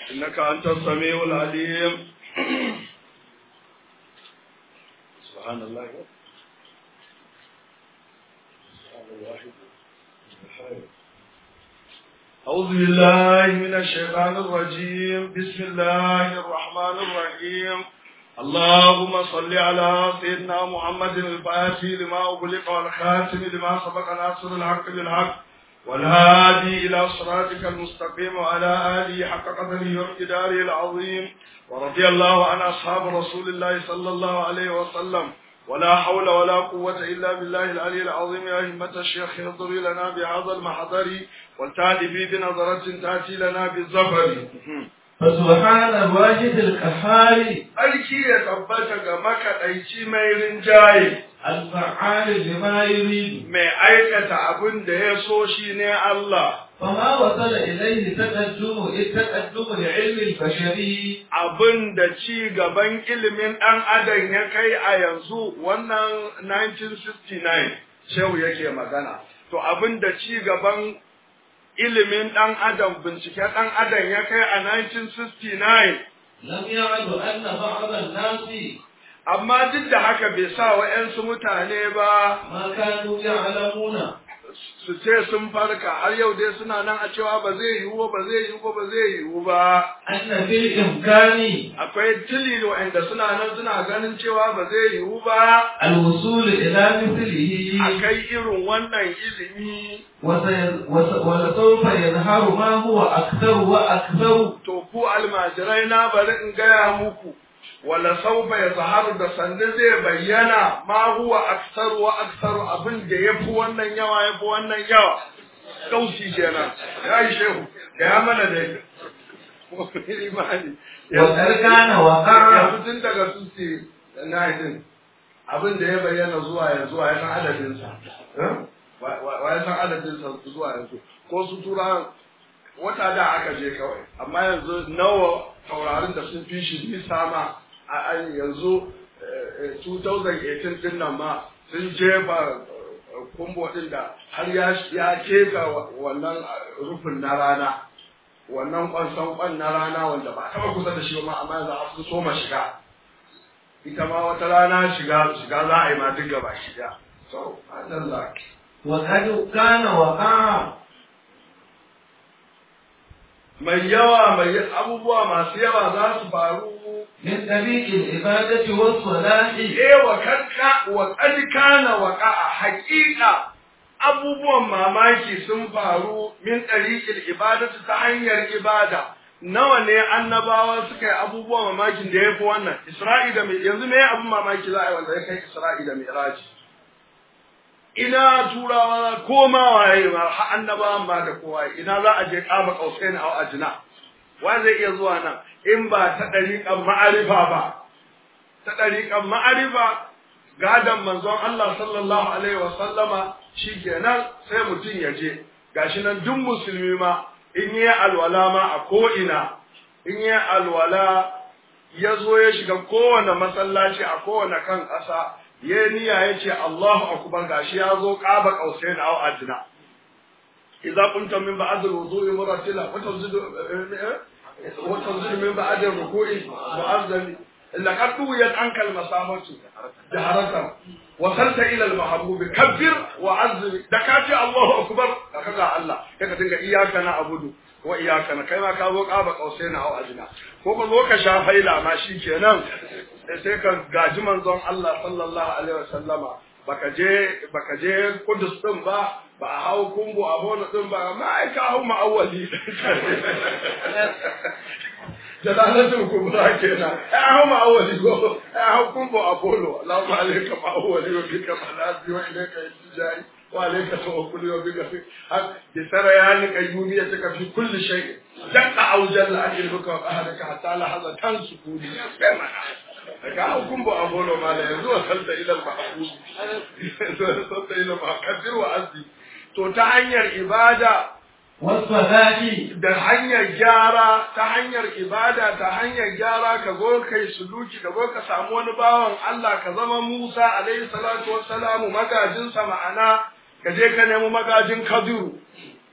إنك أنت السميع العليم. سبحان الله. أعوذ بالله من الشيطان الرجيم. بسم الله الرحمن الرحيم. اللهم صل على سيدنا محمد الفاتح لما أغلق والخاتم لما سبق ناصر الحق بالحق والهادي إلى صراطك المستقيم وعلى آله حق قدره ومقداره العظيم. ورضي الله عن أصحاب رسول الله صلى الله عليه وسلم. ولا حول ولا قوة إلا بالله العلي العظيم. يا همة الشيخ اهضري لنا بهذا المحضر والتعدي بنظرة تأتي لنا بالظفر. فسبحان الواجد القهار أيكي يتبتك مكة أيكي ميرين جاي الفعال لما يريد mai aikata abin da ya so shi ne Allah. فما وصل إليه التقدم لعلم البشري Abin da ci gaban ilimin ɗan adam ya kai a yanzu wannan 1969 shehu yake magana. To abin da ci gaban ilimin ɗan adam binciken ɗan adam ya kai a 1969 لم يعد أن بعض الناس amma duk da haka bai sa wa'yansu mutane ba ما كانوا يعلمون su ce sun farka har yau dai suna nan a cewa ba zai yiwu ba zai yiwu ba zai yiwu ba. أن في الإمكان Akwai tili wa'anda suna nan suna ganin cewa ba zai yiwu ba الوصول إلى مثله a kai irin wannan ilimi. ولسوف يظهر ما هو أكثر وأكثر. To ku almajirai na bari in gaya muku wala saufa ya zaharu da sanda zai bayyana ma huwa aksaru wa aksaru abin da ya fi wannan yawa ya fi wannan yawa. Kausi kenan ya yi shehu da ya mana da imani وقد كان وقع yanzu tun daga suke na idin abin da ya bayyana zuwa yanzu ya san adadinsa wa ya san adadinsa zuwa yanzu ko su tura wata da aka je kawai amma yanzu nawa taurarin da sun fi shi nisa ma a yanzu 2018 din nan ma sun jefa kumbo din da har ya keta wannan rufin na rana wannan kwan na rana wanda ba taba kusa da shi ma amma yanzu a su soma shiga ita ma wata rana shiga za a yi ma duk gaba shiga so Allah وقد كان وقع mai yawa mai abubuwa masu yawa za su faru من طريق العبادة والصلاح wa qad kana waqa'a haqiqa abubuwan mamaki sun faru min tariqil ibadati ta hanyar ibada. Nawa ne annabawa suka yi abubuwan mamakin da yafi wannan Isra'i da yanzu me abun mamaki za a yi wanda ya kai Isra'i da Mi'raj. Ina turawa ko ma waye ma har annabawan ma da kowa ina za a je kaba kausain a ajina wa zai iya zuwa nan in ba ta dariƙan ma'arifa ba ta dariƙan ma'arifa gadan manzon Allah sallallahu alaihi wa sallama shikenan sai mutun ya je gashi nan duk musulmi ma in yi alwala ma a ko ina in yi alwala ya zo ya shiga kowane masallaci a kowane kan ƙasa ya niyya ya ce Allahu akbar gashi ya zo qaba qausain aw adna idza kunta min ba'd al-wudu'i muratila wa tawzidu min ba'd al-ruku'i mu'azzali laqad duwiyat anka al-masafatu jaharatan wasalta ila al-mahbub kabbir wa azzim da ka ce Allahu akbar kaga Allah kaga dinga iyyaka na'budu wa iyyaka na kai ma ka zo qaba qausain aw adna ko ka zo ka sha faila ma shikenan sai ka gaji manzon Allah sallallahu alaihi wasallama baka je Kudus din ba a hau kumbu a bono din ba ma ai ka hau ma'awali jalalatul kubra kenan ai hau ma'awali go ai hau kumbu a bono Allahumma alayka ma'awali wa bika malazi wa ilayka istijai wa alayka tawakkuli wa bika har bi sarayani qayyumiyyataka fi kulli shay dakka aw jalla ajruka wa ahlaka hatta lahza tansukuni ka hukum ba abolo ma da yanzu wasalta ila al-mahfuz wasalta ila al-mahfuz wa azzi to ta hanyar ibada والصلاة da hanyar gyara ta hanyar ibada ta hanyar gyara ka zo kai suluki ka zo ka samu wani bawan Allah ka zama Musa alaihi salatu wassalamu magajin sa ma'ana ka je ka nemi magajin Kadiru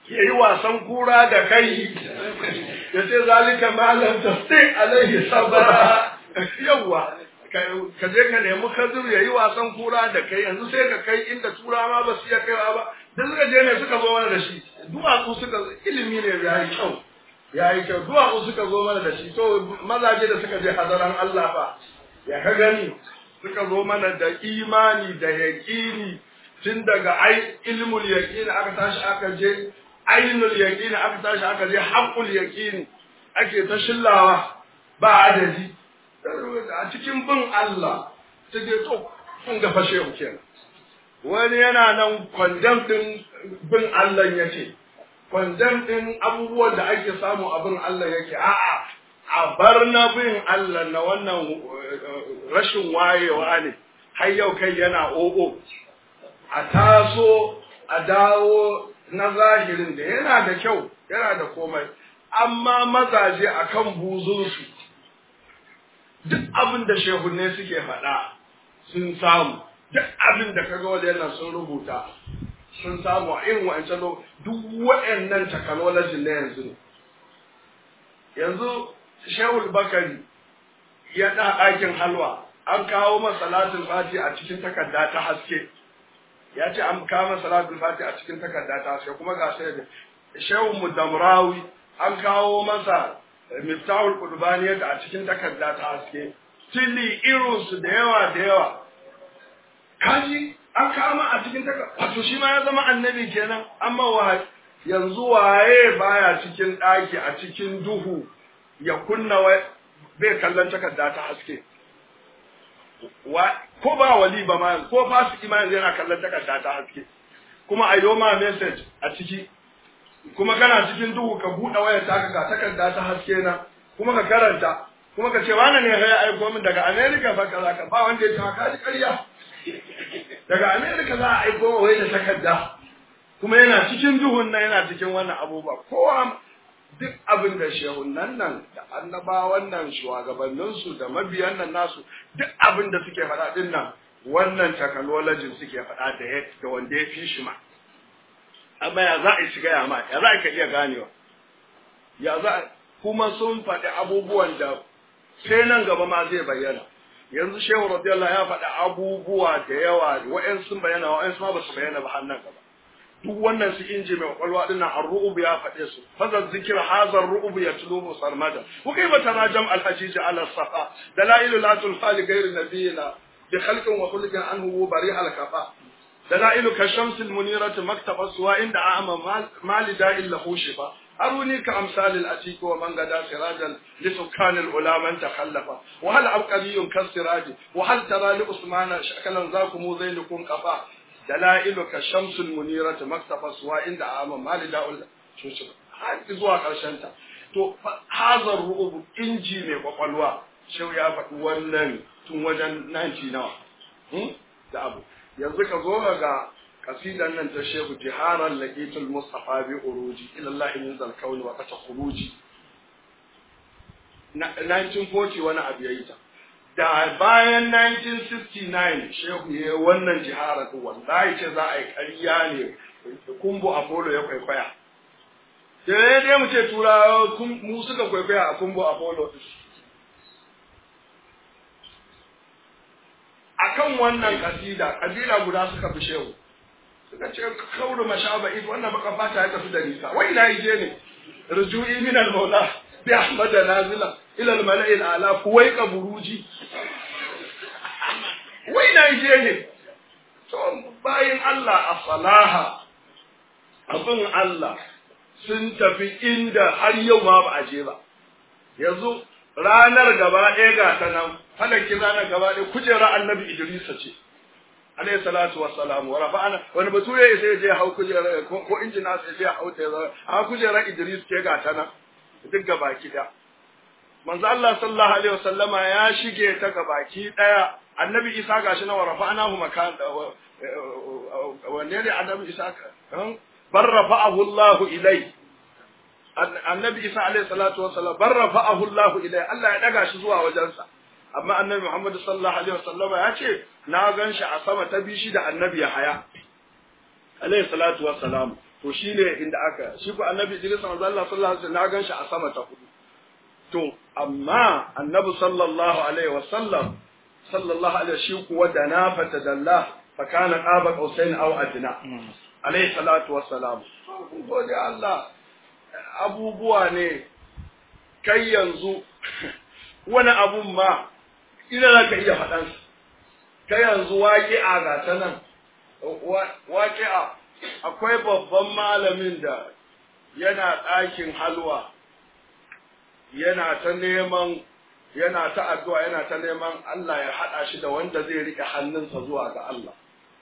yayi wasan kura da kai ya ce zalika ma lam tasti alaihi sabra yawa ka je ka nemi kadir yayi wasan kura da kai yanzu sai ka kai inda tura ma ba su iya kaiwa ba da suka je ne suka zo mana da shi duwatsu suka ilimi ne yayi kyau duwatsu suka zo mana da shi to mazaje da suka je hadaran Allah fa ya ka gani suka zo mana da imani da yaqini tun daga ilmul yaqini aka tashi aka je ainul yaqini aka tashi aka je haqqul yaqini ake ta shillawa ba adadi a cikin bin Allah ta je to kun ga fashe ku kenan wani yana nan kwandam din bin Allah yake kwandam din abubuwan da ake samu a bin Allah yake a'a a bar na bin Allah na wannan rashin wayewa ne har yau kai yana o'o a taso a dawo na zahirin da yana da kyau yana da komai amma mazaje akan buzunsu duk abin da shehunne suke faɗa sun samu duk abin da kaga wadannan sun rubuta sun samu a irin wa'ancan duk waɗannan technology na yanzu ne yanzu Shehul Bakari ya ɗa ɗakin halwa an kawo masa salatul fati a cikin takarda ta haske ya ce an kawo masa salatul fati a cikin takarda ta haske kuma ga sai da Shehu Mudamrawi an kawo masa Miftahul Qudbani da a cikin takarda ta haske tili irinsu da yawa kaji an kama a cikin takarda wato shi ma ya zama annabi kenan amma yanzu waye baya cikin ɗaki a cikin duhu ya kunna bai kallon takarda ta haske ko ba wali ba ma ko fasiki ma yanzu yana kallon takarda ta haske kuma a yi ma message a ciki kuma kana cikin duhu ka buɗe wayar ta ga takarda ta haske na kuma ka karanta kuma ka ce wani ne ya aiko min daga America fa kaza ka ba wanda ya ce ka ji ƙarya daga America za a aiko wai da takarda kuma yana cikin duhun nan yana cikin wannan abubuwa kowa duk abin da shehunan nan da annabawan nan shugabanninsu da mabiyan nan nasu duk abin da suke faɗa din nan wannan technology suke faɗa da wanda ya fi shi ma amma ya za a shiga ya ma ya za ka iya ganewa ya za kuma sun faɗi abubuwan da sai nan gaba ma zai bayyana yanzu shehu radiyallahu ya faɗi abubuwa da yawa wa'en sun bayyana wa'en ma ba su bayyana ba har nan gaba duk wannan su inji mai kwakwalwa din nan ar-ru'ub ya faɗe su fazal zikr hazar ru'ub yatlubu sarmada wa kayfa tarajam al-hajij ala safa dalailu la tulfa li ghayri nabiyina bi khalqin wa khulqin anhu bari al-kafa dalailu ka shams al-munirah maktaba suwa inda a'ama malida illa khushifa aruni ka amsal al-atiq wa man gada sirajan li sukan al-ulama takhallafa wa hal abqariyun kasiraji wa hal tara li usmana shakalan zakum zainukum qafa dalailuka shamsul muniratu maktafa suwa inda amma malida'ul shushur har zuwa karshen ta to hazar ru'ub inji mai kwakwalwa shehu ya faɗi wannan tun wajen 90 nawa da abu yanzu ka zo ga kasidan nan ta shehu jiharan laqitul mustafa bi uruji ila allah min zal kauni wa qata khuruji 1940 wani abu yayi ta da bayan 1969 shehu ya wannan jihara din wallahi ce za a yi ƙarya ne kumbu Apollo ya kwaikwaya sai dai mu ce turawa mu suka kwaikwaya a kumbu Apollo akan wannan kabila guda suka fi shehu suka ce kauru mashaba'i wannan baka fata ya tafi da nisa wai na je ne rujui min al-maula bi ahmad nazila ila al-mala'i al-ala kuwaika buruji wai na je ne to bayin Allah a salaha abin Allah sun tafi inda har yau ma ba a je ba yanzu ranar gaba ɗaya ga ta nan falakin ranar gaba ɗaya kujera annabi Idrisa ce alayhi salatu wassalam wa rafa'ana wani bature sai je hau kujera ko injina sai je hau ta a kujera Idris ke ga ta nan duk gabaki da manzo Allah sallallahu alaihi wasallama ya shige ta gabaki daya annabi Isa gashi na wa rafa'anahu makan wanne ne annabi Isa bar rafa'ahu Allah ilai annabi Isa alaihi salatu wassalam bar rafa'ahu Allah ilai Allah ya daga shi zuwa wajensa amma annabi Muhammad sallallahu alaihi wasallama ya ce na gan shi a sama ta bishi da annabi Yahaya alaihi salatu wassalam to shine inda aka shi ko annabi Idris manzo Allah sallallahu alaihi wasallam na ganshi a sama ta 4 to amma annabi sallallahu alaihi shi kuwa da na fatadalla fa kana qaba qausain aw adna alaihi salatu wassalam gode Allah abubuwa ne kai yanzu wani abun ma ina zaka iya faɗan kai yanzu waqi'a ga ta nan waqi'a akwai babban malamin da yana ɗakin halwa yana ta neman yana ta addu'a yana ta neman Allah ya haɗa shi da wanda zai riƙe hannunsa zuwa ga Allah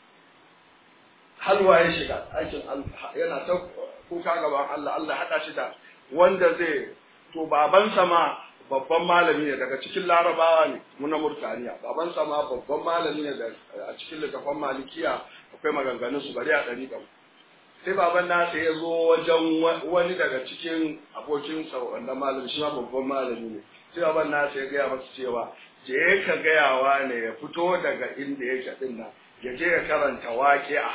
halwa ya shiga aikin yana ta kuka gaban Allah Allah ya haɗa shi da wanda zai to babansa ma babban malami ne daga cikin larabawa ne muna Murtaniya babansa ma babban malami ne a cikin littafin malikiya akwai maganganun su bari a ɗari ɗan sai baban nasa ya zo wajen wani daga cikin abokinsa wanda malami shi ma babban malami ne sai baban nasa ya gaya masa cewa je ka gayawa ne ya fito daga inda yake din nan ya je ya karanta waqi'a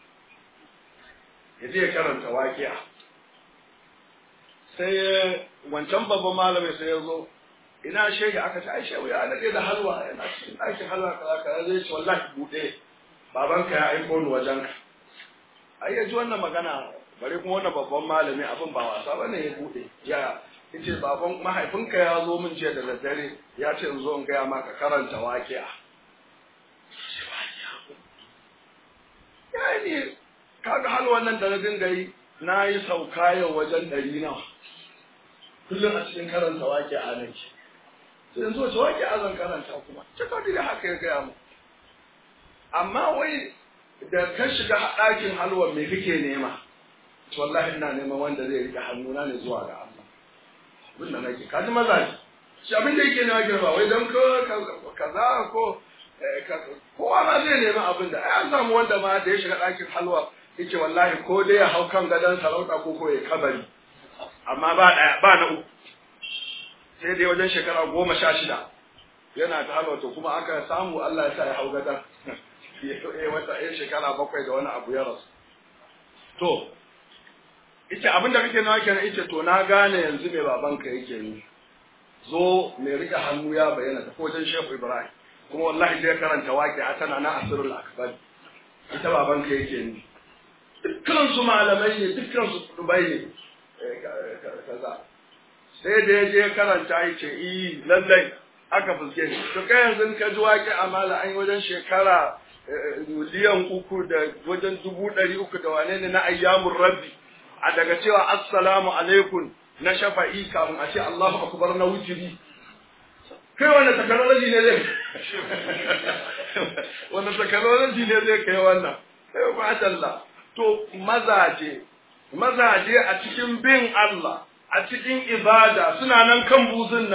sai wancan babban malami sai ya zo ina shehi aka ce ai shehu ya nade da halwa yana cikin ɗakin halwa kaza zai ce wallahi bude babanka ya aiko ni wajenka ai ya ji wannan magana bare kuma wannan babban malami abin ba wasa bane ya bude ya yace baban mahaifinka ya zo min jiya da daddare ya ce in zo in gaya maka karanta waqi'a yani kaga hal wannan da na dinga yi na yi sauka yau wajen 100 nawa kullum a cikin karanta waqi'a nake sai in zo ta waqi'a zan karanta kuma ta kawai da haka ya gaya mu amma wai da ka shiga ɗakin halwa me kake nema to wallahi ina neman wanda zai rike hannuna ne zuwa ga Allah abin da nake kaji maza shi abin da yake nema ba wai dan kaza ko kowa ma zai nema abin da ai an samu wanda ma da ya shiga ɗakin halwa yake wallahi ko dai ya hau kan gadon sarauta ko ya kabari amma ba na uku sai dai wajen shekara 16 yana ta halwa to kuma aka samu Allah ya sa ya hau gadon wata shekara 7 da wani abu ya rasu to ita abinda kake nawa kenan ita to na gane yanzu me babanka yake ni zo me rike hannu ya bayyana ta wajen Sheikh Ibrahim kuma wallahi sai karanta waqi'a tana na asrul akbar ita babanka yake ni dukkan su malamai ne dukkan su dubai ne kaza sai da yaje karanta yace lallai aka fuske shi to kai yanzu ka ji waqi'a mala an yi wajen shekara miliyan 3 da wajen 300 da wane ne na ayyamur rabbi a daga cewa assalamu alaikum na shafa'i kafin a ce Allahu akbar na wutiri kai wannan technology ne zai kai wannan sai ba Allah to mazaje a cikin bin Allah a cikin ibada suna nan kan buzun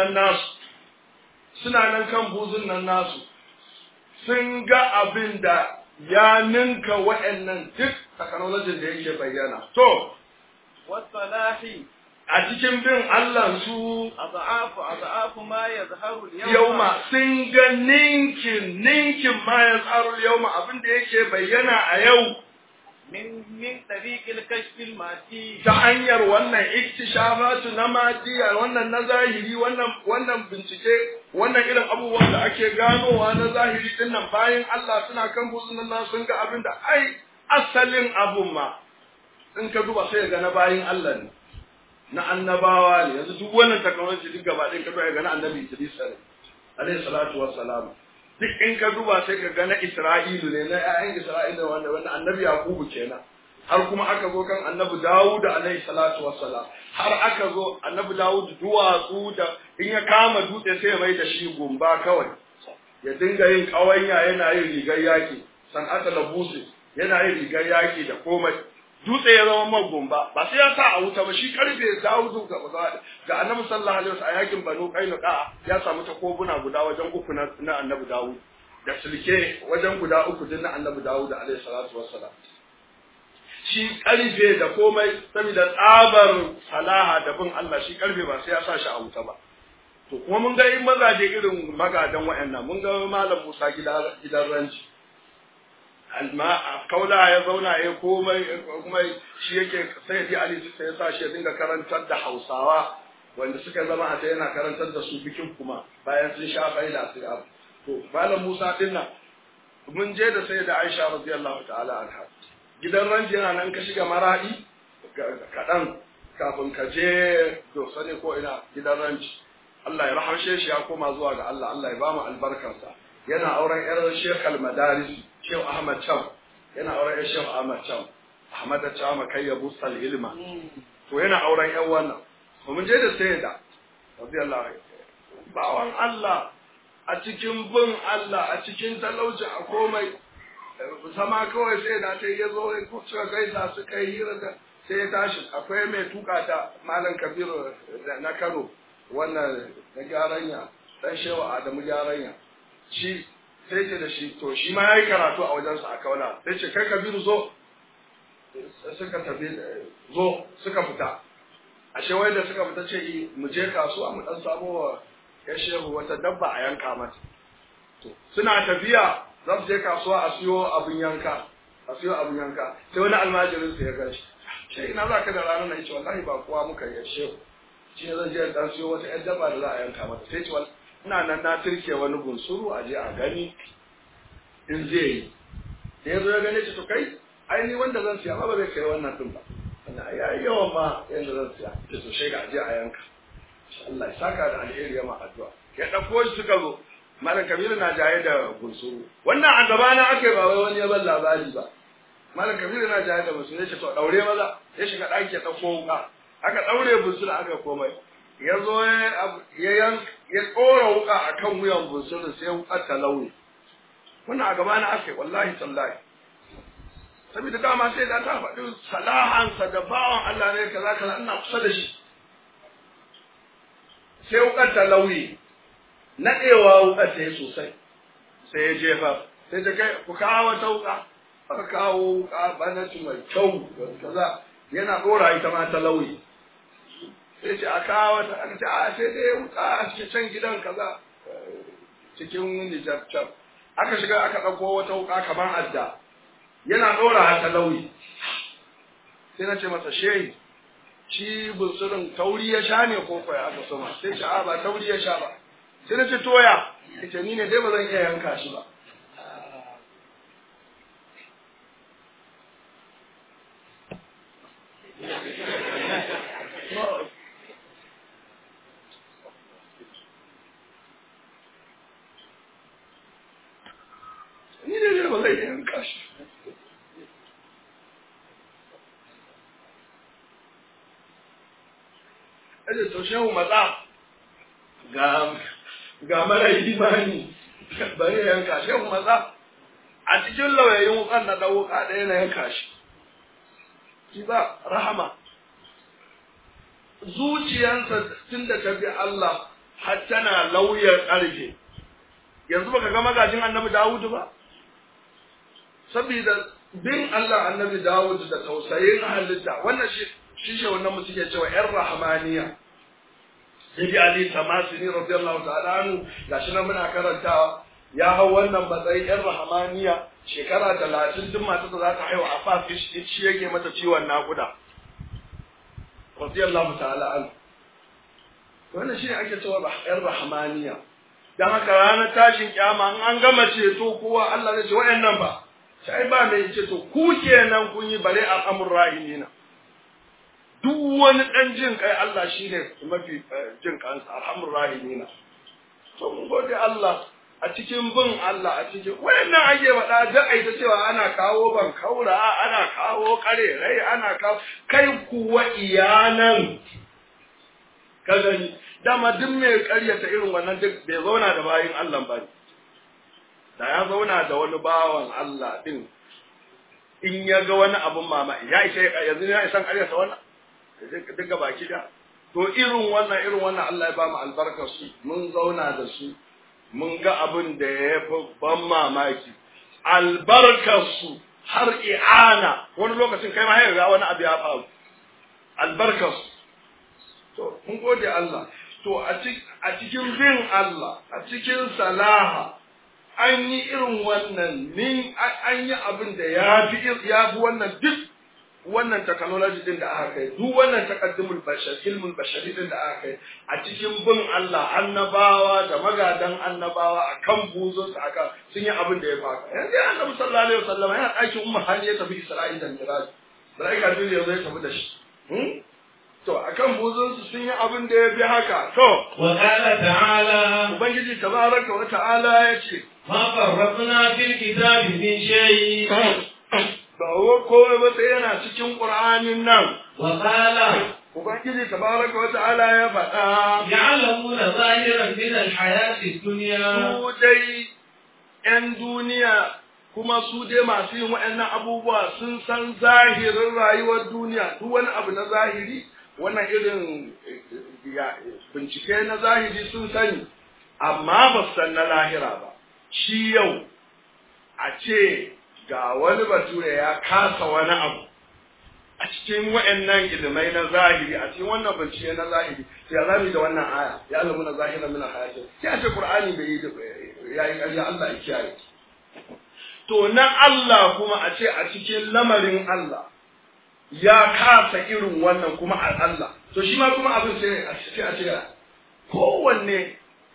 nan nasu sun ga abin da ya ninka waɗannan duk technology da yake bayyana to wasalahi a cikin bin Allah su azaafu ma yazharu yauma sun ga ninkin ma yazharu yauma abin da yake bayyana a yau min tariqil kashfil mati ta hanyar wannan iktishafatu na madiya wannan na zahiri wannan bincike wannan irin abubuwan da ake ganowa na zahiri din nan bayan Allah suna kan buzun nan sun ga abin da ai asalin abun ma in ka duba sai ga na bayin Allah ne na annabawa ne yanzu duk wannan technology duk gaba ɗin ka duba ga na annabi Idris alayhi salatu wassalam duk in ka duba sai ka ga na Isra'ilu ne na ƴaƴan Isra'ilu wanda annabi Yakubu kenan har kuma aka zo kan annabi Dawud alayhi salatu wassalam har aka zo annabi Dawud duwatsu da in ya kama dutse sai ya mai da shi gumba kawai ya dinga yin kawanya yana yin rigar yaki san'ata labusi yana yin rigar yaki da komai dutse ya zama magumba ba sai ya sa a wuta ba shi karfe Dawudu ga annabi sallallahu alaihi wasallam a yakin Banu Qainuqa ya samu takobuna guda wajen 3 na annabi Dawud da sulke wajen guda 3 din na annabi Dawud alaihi salatu wassalam shi karfe da komai saboda tsabar salaha da bin Allah shi karfe ba sai ya sa shi a wuta ba to kuma mun ga in mazaje irin magadan wayannan mun ga malam Musa gidan ranci kaula ya zauna ya komai kuma shi yake sai di Ali sai ya sa shi ya dinga karantar da Hausawa wanda suka zama a yana karantar da su bikin kuma bayan sun sha faida su abu to malam Musa din nan mun je da sai da Aisha radiyallahu ta'ala anha gidan ranji yana nan ka shiga maradi kadan kafin ka je to sane ko ina gidan ranji Allah ya rahamshe shi ya koma zuwa ga Allah Allah ya ba mu albarkarsa yana auren yar Sheikh Al-Madaris Sheikh Ahmad Cham yana auren yar Sheikh Ahmad Cham Ahmad Cham kai ya busal ilma to yana auren yan wannan mun je da sayyida radiyallahu anha bawan Allah a cikin bin Allah a cikin talauci a komai sama kawai sai da ta yazo suka gaisa suka yi hira da sai ya tashi akwai mai tuka ta Malam Kabiru na Kano wannan na gyaranya dan shewa Adamu gyaranya shi sai ce da shi to shi ma yayi karatu a wajensa a Kaula sai ce kai Kabiru zo suka tafi zo suka fita ashe wai da suka fita ce mu je kasuwa mu dan samo wa ya shehu wata dabba a yanka mata to suna tafiya za su je kasuwa a siyo abin yanka sai wani almajirin sa ya gashi sai ina za ka da ranar nan ce wallahi ba kowa muka yi shehu shi ne zan je dan siyo wata ƴar dabba da za a yanka mata sai ce wallahi ina nan na turke wani bunsuru a je a gani in zai yi da ya zo ya gane shi to kai ai ni wanda zan siya ba zai kai wannan din ba wannan ya yi yawan ma yanda zan siya ce to sai ga je a yanka Allah ya saka da alheri ya ma addu'a ya dauko shi suka zo Malam Kabiru na jaye da bunsuru wannan a gaba na ake ba wai wani ya ban labari ba Malam Kabiru na jaye da bunsuru ya ce to daure maza ya shiga daki ya dauko wuka aka daure bunsuru aka komai ya zo ya tsora wuka akan wuyan bunsuru sai wuka ta lauye wannan a gaba na ake wallahi tallahi saboda dama sai da ta faɗi salahansa da bawan Allah ne kaza ina kusa da shi sai wukar ta lauyi naɗewa wukar ta yi sosai sai ya jefa sai ta kai ku kawo wata wuka aka kawo wuka banatu mai kyau kaza yana ɗora ita ma ta lauyi sai ce a kawo wata aka ce a sai dai wuka a cikin can gidan kaza cikin Nijar can aka shiga aka ɗauko wata wuka kamar adda yana ɗora ta lauyi sai na ce masa shehi shi bunsurin tauri ya sha ne ko kwaya aka sama sai ce a ba tauri ya sha ba sai na ce toya ita ni ne dai ba zan iya yanka shi ba ni ne dai ba zan iya yanka shi aje to shehu matsa ga mara imani bari yanka shehu matsa a cikin lauyayin wukan na dawo ka ɗaya na yanka shi shi ba rahama zuciyansa tun da ta bi Allah har tana lauyar ƙarfe yanzu baka ga magajin annabi Dawudu ba saboda bin Allah annabi Dawudu da tausayin halitta wannan shi wannan mu suke cewa ƴar rahmaniya Sayyidi Ali Tamasini radiyallahu ta'ala anhu gashi nan muna karantawa ya hau wannan matsayin ƴar rahmaniya shekara 30 duk matar da za ta haihu a fa shi yake mata ciwon nakuda radiyallahu ta'ala anhu wannan shi ake cewa ƴar rahmaniya dan haka ranar tashin kiyama an gama ceto kowa Allah zai ce wayannan ba sai ba mai ceto ku kenan kun yi bare al'amur rahimina duk wani ɗan jin kai Allah shi ne mafi jin kansa alhamdul rahimina to mun gode Allah a cikin bin Allah a cikin wayannan ake faɗa da ai ta cewa ana kawo ban kaura ana kawo karerai ana kawo kai kuwa iyanan ka gani dama duk mai ƙaryata irin wannan duk bai zauna da bayin Allah ba da ya zauna da wani bawan Allah din in ya ga wani abun mamaki ya ishe yanzu ya isan ƙaryata wannan duka baki da to irin wannan Allah ya ba mu albarkar su mun zauna da su mun ga abin da ya fi ban mamaki albarkar su har i'ana wani lokacin kai ma ya ga wani abu ya faru albarkar su to mun gode Allah to a cikin bin Allah a cikin salaha an yi irin wannan an yi abin da ya fi wannan duk wannan technology din da aka kai duk wannan takaddumul bashar ilmul bashari din da aka kai a cikin bin Allah annabawa da magadan annabawa akan buzun su aka sun yi abin da ya faka yanzu annabi sallallahu alaihi wasallam yana ɗakin ummu hani ya tafi Isra'ila da Miraj malaika dole ya zo ya tafi da shi to akan buzun su sun yi abin da ya fi haka to wa qala ta'ala ubangiji tabaraka wa ta'ala yace ma farratna fil kitabi min shay ba kowai ba sai yana cikin Qur'anin nan wa qala ubangiji tabaraka wa ta'ala ya faɗa ya'lamuna zahiran min al-hayati dunya su dai ƴan duniya kuma su dai masu yin waɗannan abubuwa sun san zahirin rayuwar duniya duk wani abu na zahiri wannan irin bincike na zahiri sun sani amma ba su san na lahira ba shi yau a ce ga wani bature ya kasa wani abu a cikin wa'annan ilimai na zahiri a cikin wannan bincike na zahiri ya zami da wannan aya ya alamu na zahiran min hayatin sai a ce qur'ani bai yi yayi ƙarya Allah ya kiyaye to na Allah kuma a ce a cikin lamarin Allah ya kasa irin wannan kuma a Allah to shi ma kuma abin sai a ce kowanne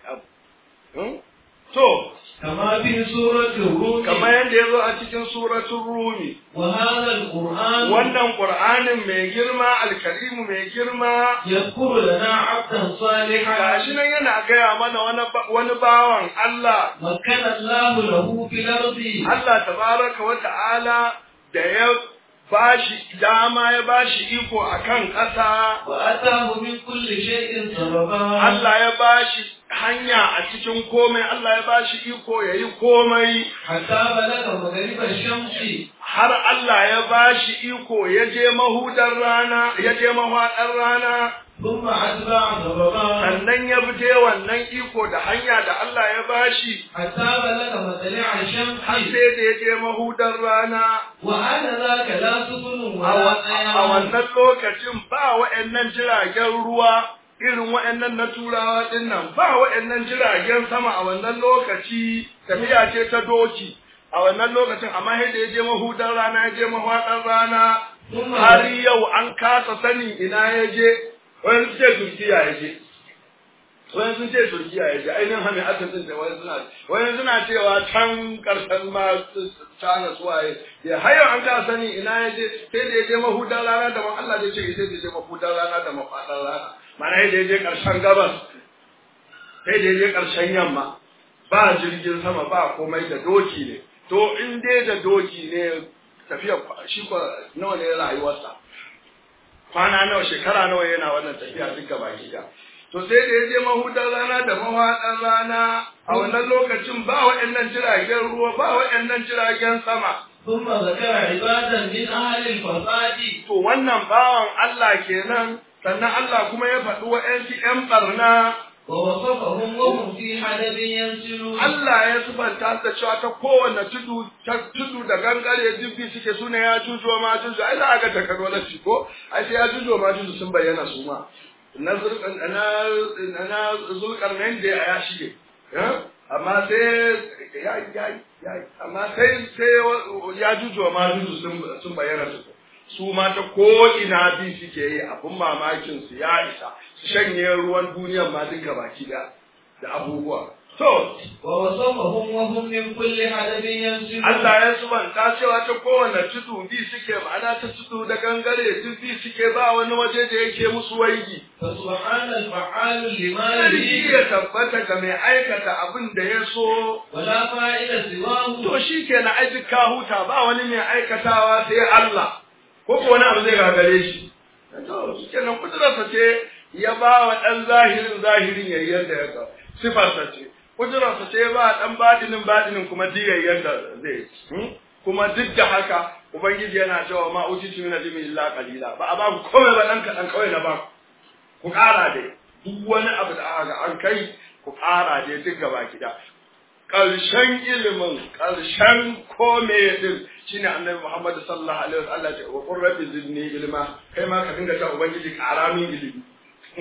to kama fi suratul rum kama yadda yazo a cikin suratul rumi wa hadha al-qur'an wannan qur'anin mai girma al-karim mai girma yadhkuru lana 'abdan salihan gashi nan yana gaya mana wani bawan Allah makkana Allahu lahu fil ardi Allah tabaraka wa ta'ala da ya bashi dama ya bashi iko akan ƙasa wa atahu min kulli shay'in sababa Allah ya bashi hanya a cikin komai Allah ya bashi iko yayi komai hatta balaga maghriba shamsi har Allah ya bashi iko ya je mahudar rana ya je mahwadar rana thumma atba'a sababa sannan ya bi wannan iko da hanya da Allah ya bashi hatta balaga matla'a har shamsi sai da ya je mahudar rana wa ana zaka la sukunu wa a wannan lokacin ba wa'annan jiragen ruwa irin wa'annan na turawa din nan ba wa'annan jiragen sama a wannan lokaci tafiya ce ta doki a wannan lokacin amma sai da ya je mahudar rana ya je mahwadar rana har yau an kasa sanin ina ya je wani sun ce Turkiya ya je wani sun ce Turkiya ya je ainihin hami asin din da wani suna cewa can karshen ma China suwaye ya hayo an kasa sani ina ya je sai da ya je mahudar rana da man Allah zai ce sai da ya je mahudar rana da mahwadar rana mana sai da ya je karshen gabas sai da ya je karshen yamma ba jirgin sama ba komai da doki ne to in dai da doki ne tafiya shi ko nawa ne rayuwarsa kwana nawa shekara nawa yana wannan tafiya duk gaba gida to sai da ya je mahudar rana da mawaɗan rana a wannan lokacin ba waɗannan jiragen ruwa ba waɗannan jiragen sama ثم ذكر عبادا من أهل الفساد to wannan bawan Allah kenan sannan Allah kuma ya faɗi wa'ansu ƴan barna ووصفهم وهم في حدب ينسلون Allah ya subanta da cewa ta kowanne tudu da gangare dubbi suke suna ya jujuwa ma juju ai za a ga technology ko ai sai ya jujuwa ma juju sun bayyana su ma na zulkarnain da ya shige amma sai amma sai ya jujuwa ma juju sun bayyana su ma ta ko ina bi suke yi abin mamakin su ya isa su shanye ruwan duniyar ma duka baki da abubuwa to ووصفهم وهم من كل حدب ينسلون Allah ya subanta cewa ta kowane tudu bi suke ma'ana ta tudu da gangare duk bi suke ba wani waje da yake musu waigi فسبحان الفعال لما Sarki يريد ya tabbata ga mai aikata abin da ya so ولا فاعل سواه to shi ke na aiki ka huta ba wani mai aikatawa sai Allah ko ko wani abu zai gagare shi to shi ke nan kudurarsa ce ya ba wa ɗan zahirin yayin da ya ga sifarsa ce kudurarsa ce ba ɗan badinin kuma diyayyar da zai kuma duk da haka ubangiji yana cewa ma utitu min ilmi illa qalila ba a ba ku komai ba dan kaɗan kawai na ba ku ƙara dai duk wani abu da aka ga an kai ku ƙara dai duk gaba gida ƙarshen ilimin ƙarshen kome din shine annabi Muhammad sallallahu alaihi wasallam ya ce wa qur rabbi zidni ilma kai ma ka dinga ta ubangiji ƙara min ilimi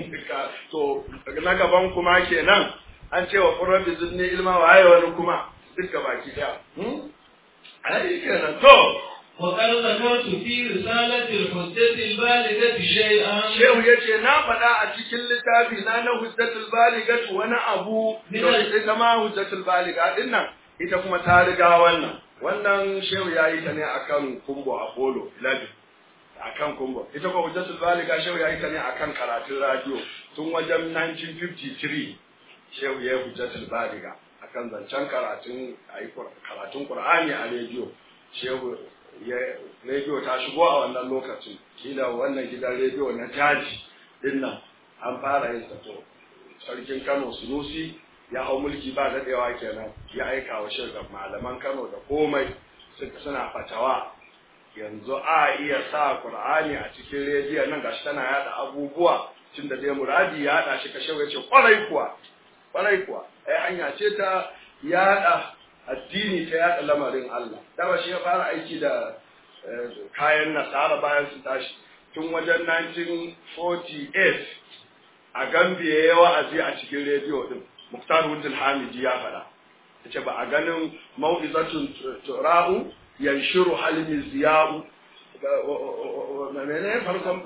to na gaban kuma kenan an ce wa qur rabbi zidni ilma waye wani kuma duk baki daya ai kenan to وقد ذكرت في رسالة الحجة البالغة شيئا. shehu yace na faɗa a cikin littafi na hujjatul baligatu wani abu to ita ma hujjatul baliga din nan ita kuma ta riga wannan shehu yayi ta ne akan kumbo Apollo 11 akan kumbo ita ko hujjatul baliga shehu yayi ta ne akan karatun radio tun wajen 1953 shehu yayi hujjatul baliga akan zancen karatun Qur'ani a radio shehu rediyo ta shigo a wannan lokacin kila wannan gidan rediyo na jaji dinnan an fara yin to sarkin Kano Sunusi ya hau mulki ba daɗewa kenan ya aika wa shirgar malaman Kano da komai suna fatawa yanzu a iya sa Qur'ani a cikin rediyo nan gashi tana yada abubuwa tunda dai muradi ya hada shi kashe yace kwarai kuwa hanya ce ta yada addini ta yada lamarin Allah dama shi ya fara aiki da kayan nasara bayan su tashi tun wajen 1948 a Gambia ya wa'azi a cikin rediyo din Muktar Wudul Hamidi ya fada yace ba a ganin mau'izatun tura'u yanshiru halmi ziya'u menene farkon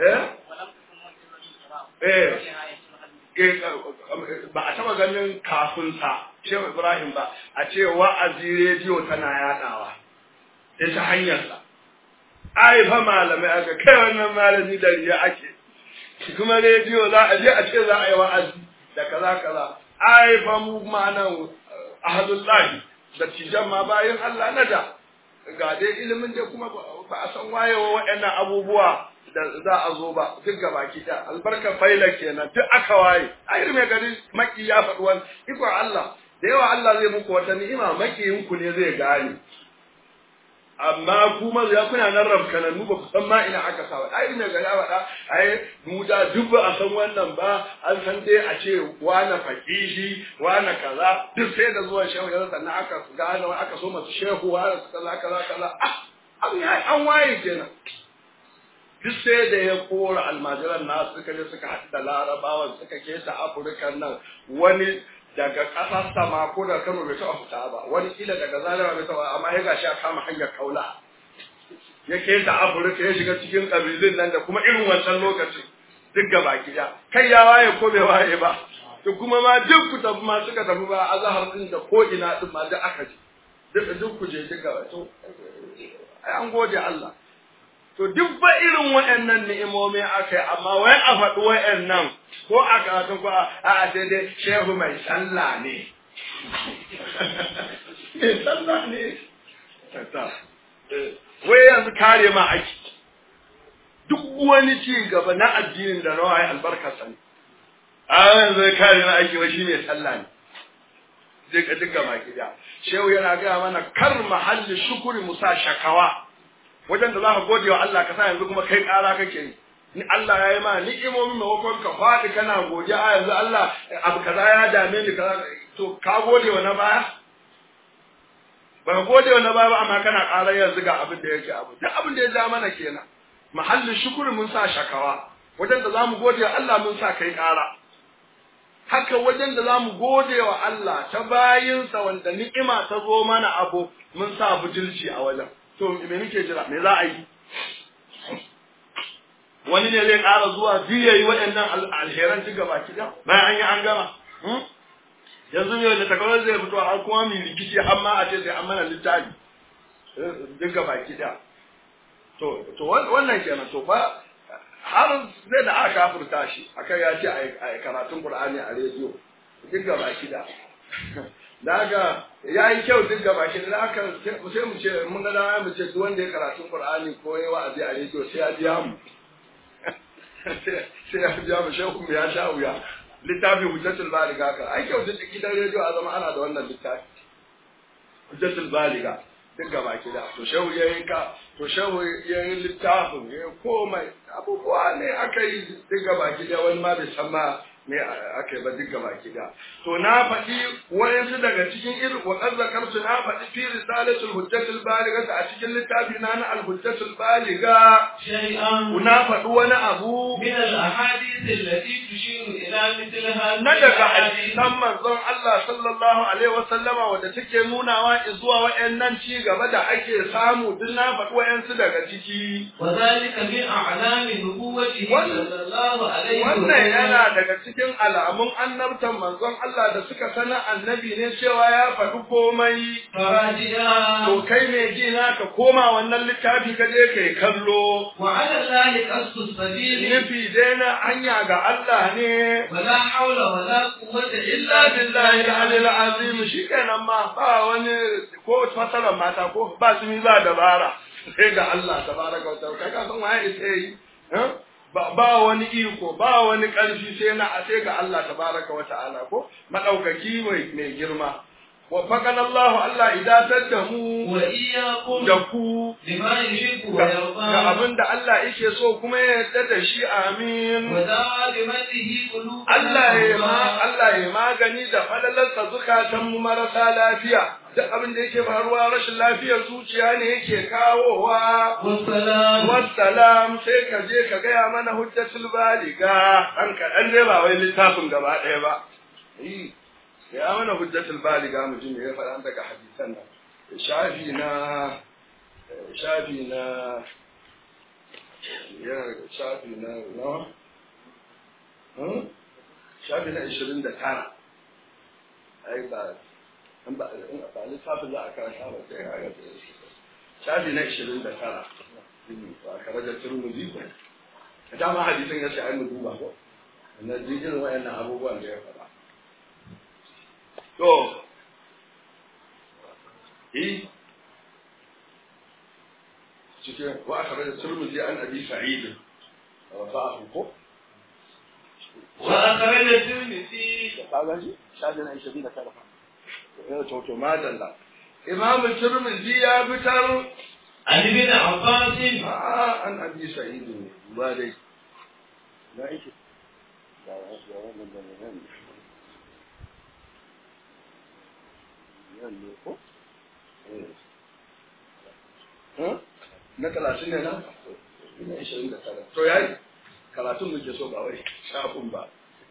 ba a taba ganin kafin sa Shehu Ibrahim ba a ce wa'azi rediyo tana yadawa sai ta hanyar sa ai fa malamai aka kai wannan malami da riya ake kuma rediyo za a je a ce za a yi wa'azi da kaza ai fa mu ma nan ahadullahi da tijan ma bayan Allah na da ga dai ilimin da kuma ba a san wayewa waɗannan abubuwa da za a zo ba duk gabaki da albarkar faila kenan duk aka waye ai mai gari maki ya faɗi wani iko Allah da yawa Allah zai muku wata ni'ima makiyin ku ne zai gane amma kuma ya kuna nan rabkananu ba ku san ma ina aka sa ai mai gari faɗa ai mu da duk ba a san wannan ba an san dai a ce wani fakihi wani kaza duk sai da zuwan shehu yanzu sannan aka gane aka so masu shehu wani kaza an waye kenan duk sai da ya kora almajiran nasu suka je suka haɗu da larabawan suka keta afirka nan wani daga ƙasar sama ko da Kano bai taɓa fita ba wani kila daga Zaria bai taɓa amma ya gashi ya kama hanyar kaula ya keta afirka ya shiga cikin ƙabilun nan da kuma irin wancan lokacin duk gaba gida kai ya waye ko bai waye ba to kuma ma duk ku tafi ma suka tafi ba azhar din da ko ina din ma duk aka ji duk ku je duk gaba to an gode Allah to duk ba irin waɗannan ni'imomi aka yi amma wai a faɗi waɗannan ko a karatun ko a sai dai shehu mai sallah ne mai sallah ne wai yanzu kare ma aiki duk wani ci gaba na addinin da rawaye albarkarsa ne a yanzu kare ma aiki wai shi mai sallah ne duk gaba gida shehu yana gaya mana kar mahalli shukuri musa shakawa wajen da za ka gode wa Allah ka sa yanzu kuma kai ƙara kake yi ni Allah ya yi ma ni'imomin maimakon ka faɗi kana godiya a yanzu Allah abu kaza ya dame ni kaza to ka gode wa na baya ba ka gode wa na baya ba amma kana ƙara yanzu ga abin da yake abu duk abin da ya ja mana kenan mahallin shukuri mun sa shakawa wajen da za mu gode wa Allah mun sa kai ƙara haka wajen da za mu gode wa Allah ta bayinsa wanda ni'ima ta zo mana abu mun sa bujilci a wajen to me nake jira me za a yi wani ne zai ƙara zuwa biye yi waɗannan alheran ci gaba kida bayan an yi an gama yanzu ne da takawar zai fito har kuma mai rikici amma a ce sai an mana littafi duk gaba kida to wannan kenan to fa har zai da aka furta shi akan ya ce a karatun Qur'ani a rediyo duk gaba kida daga yayi kyau duk gaba ki da aka sai mu ce mun ga dama mu ce duk wanda ya karatu Qur'ani ko ya wa'azi a rediyo sai ya biya mu sai ya biya mu shehu mu ya sha wuya littafi hujjatul baliga ka ai kyau duk gidan rediyo a zama ana da wannan littafi hujjatul baliga duk gaba ki da to shehu yayin ka to shehu yayin littafin ya komai abubuwa ne aka yi duk gaba ki da wani ma bai san ma me aka yi ba duk gaba ki da to na faɗi wayansu daga cikin irin wa azzakartu na faɗi fi risalatul hujjatul baligha a cikin littafi na al-hujjatul baligha shay'an na faɗi wani abu min al-ahadith allati tushiru ila mithl hadhihi na daga hadisan manzon Allah sallallahu alaihi wasallama wanda take nunawa zuwa wayannan ci gaba da ake samu duk na faɗi wayansu daga ciki wa zalika min a'lami nubuwwatihi sallallahu alaihi wa wannan yana daga cikin alamun annabtan manzon Allah da suka sana annabi ne cewa ya faɗi komai farajiya to kai ne ji na ka koma wannan littafi ka je kai kallo wa ala allahi qasdu sabili nufi dai na hanya ga Allah ne wala hawla wala quwwata illa billahi al-aliyyil azim shikenan ma ba wani ko fasara mata ko ba su ba dabara sai ga Allah tabaraka wa ta'ala kai ka san waye sai ba wani iko ba wani ƙarfi sai ga Allah tabaraka wa ta'ala ko madaukaki mai girma wa faqan Allah idatar da mu wa iyyakum da ku lima yuhibbu wa yarda ga abinda Allah yake so kuma ya yarda da shi amin wa da'imatihi qulubuna Allah ya magani da falalarsa zukatan mu marasa lafiya duk abin da yake faruwa rashin lafiyar zuciya ne yake kawowa wassalam sai ka je ka gaya mana hujjatul baliga an kaɗan dai ba wai littafin gaba ɗaya ba ya mana hujjatul baliga mutum ya faɗa daga hadisan nan shafi na shafi na 29 ai ba ba littafin za a karanta ba sai ka ga shafi na 29 ba karajar turmuzi ko dama hadisin ya ce ai mu duba ko na jijin wayannan abubuwan da ya faɗa to cikin wa karajar turmuzi an abi sa'id wa ba'ahu ko wa akhraja tirmidhi ka ga shi shafi na 29 ya toto madalla imam tirmidhi ya fitar an ibn abbas an abi sa'id ba dai na yake da wannan da nan ne ko na 30 ne na 29 to yayi karatun muke so ba wai shafin ba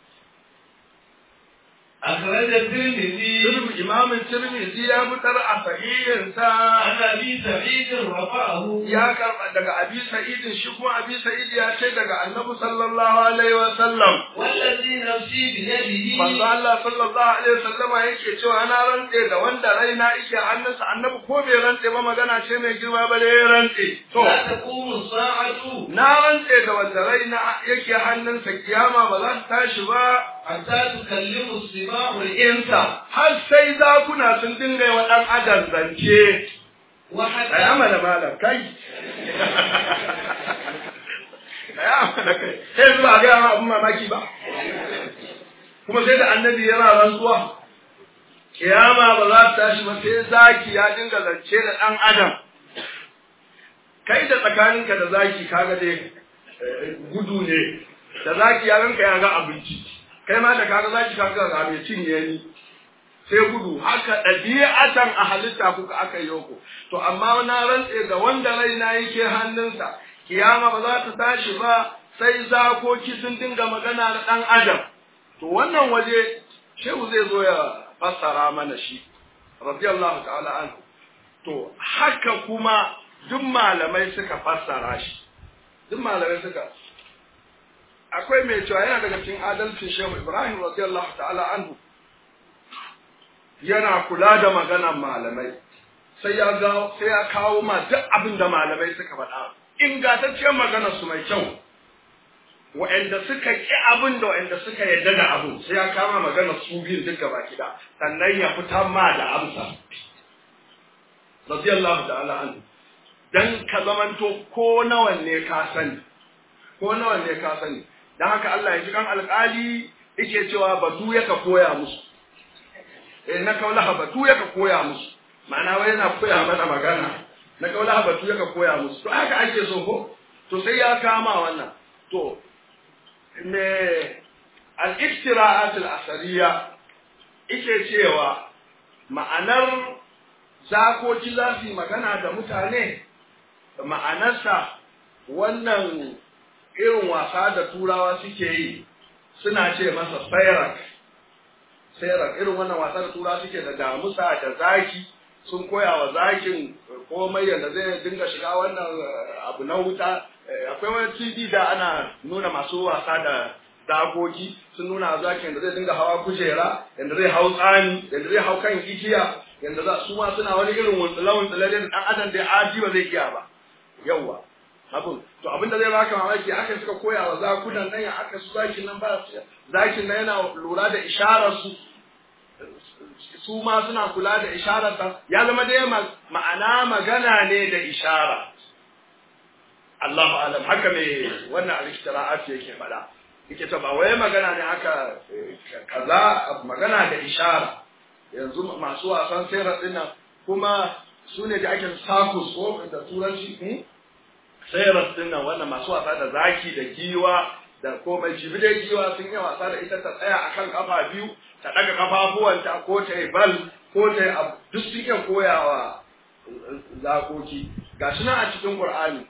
أخرج الترمذي إمام الترمذي يا بتر أصحيح عن أبي سعيد رفعه يا كرم دعا أبي سعيد شكو أبي سعيد يا شيء دعا النبي صلى الله عليه وسلم والذي نفسي بيده من الله صلى الله عليه وسلم yake cewa ana rantse da wanda raina yake hannunsa annabi ko bai rantse ba magana ce mai girma ba da ya rantse to la taqumu sa'atu na rantse da wanda raina yake hannunsa kiyama ba za ta tashi ba hatta tukallimu simahu insa har sai zakuna sun dinga yi wa ɗan adam zance wa hatta ai amana malam kai ai amana kai sai zuwa ga abun mamaki ba kuma sai da annabi yana rantsuwa kiyama ba za ta tashi ba sai zaki ya dinga zance da ɗan adam kai da tsakaninka da zaki kaga dai gudu ne da zaki ya ranka ya ga abinci kai ma da kaga zaki kaga ga mai cinye ni sai gudu haka ɗabi'atan a halitta kuka aka yi ku to amma na rantse da wanda raina yake hannunsa kiyama ba za ta tashi ba sai zakoki sun dinga magana da ɗan adam to wannan waje shehu zai zo ya fassara mana shi radiyallahu ta'ala anhu to haka kuma duk malamai suka fassara shi duk malamai suka akwai mai cewa yana daga cikin adalcin shehu Ibrahim radiyallahu ta'ala anhu yana kula da maganar malamai sai ya kawo ma duk abin da malamai suka faɗa ingantacciyar maganar su mai kyau wa'anda suka ki abin da wa'anda suka yarda da abin sai ya kama maganar su biyun duk gaba kida sannan ya fitar ma da amsa radiyallahu ta'ala anhu dan ka zamanto ko nawa ne ka sani dan haka Allah ya ji kan alƙali yake cewa batu yaka koya musu na kaulaha batu yaka koya musu ma'ana wai yana koya mana magana na kaulaha batu yaka koya musu to haka ake so ko to sai ya kama wannan to me al-iftira'at al-asariya ike cewa ma'anar zakoki za su yi magana da mutane, ma'anarsa wannan irin wasa da turawa suke yi suna ce masa sairak irin wannan wasa da turawa suke da damusa da zaki, sun koya wa zakin komai yadda zai dinga shiga wannan abu na wuta. Akwai wani CD da ana nuna masu wasa da dagogi, sun nuna zakin da zai dinga hawa kujera, yadda zai hau tsani, yadda zai hau kan igiya, yadda za su ma suna wani irin wuntsula-wuntsula da ɗan adam da aji ba zai iya ba. Yawwa. Abun to abinda zai baka mamaki aka suka koya wa zakunan nan ya aka su zakin nan ba zakin nan yana lura da isharar su ma suna kula da isharar ta, ya zama dai ma'ana magana ne da ishara. Allahu alam, haka me wannan al-ishtira'at yake faɗa, yake ta ba wai magana ne haka kaza, magana da ishara. Yanzu masu wasan sayar din nan kuma su ne da ake sakus ko da turanci sayar din nan, wannan masu wasa da zaki da giwa da komai, jibi dai giwa sun yi wasa da ita ta tsaya akan kafa biyu, ta daga kafafuwanta ko ta yi bal ko ta yi abu, duk suke koyawa zakoki. Gashi nan a cikin Qur'ani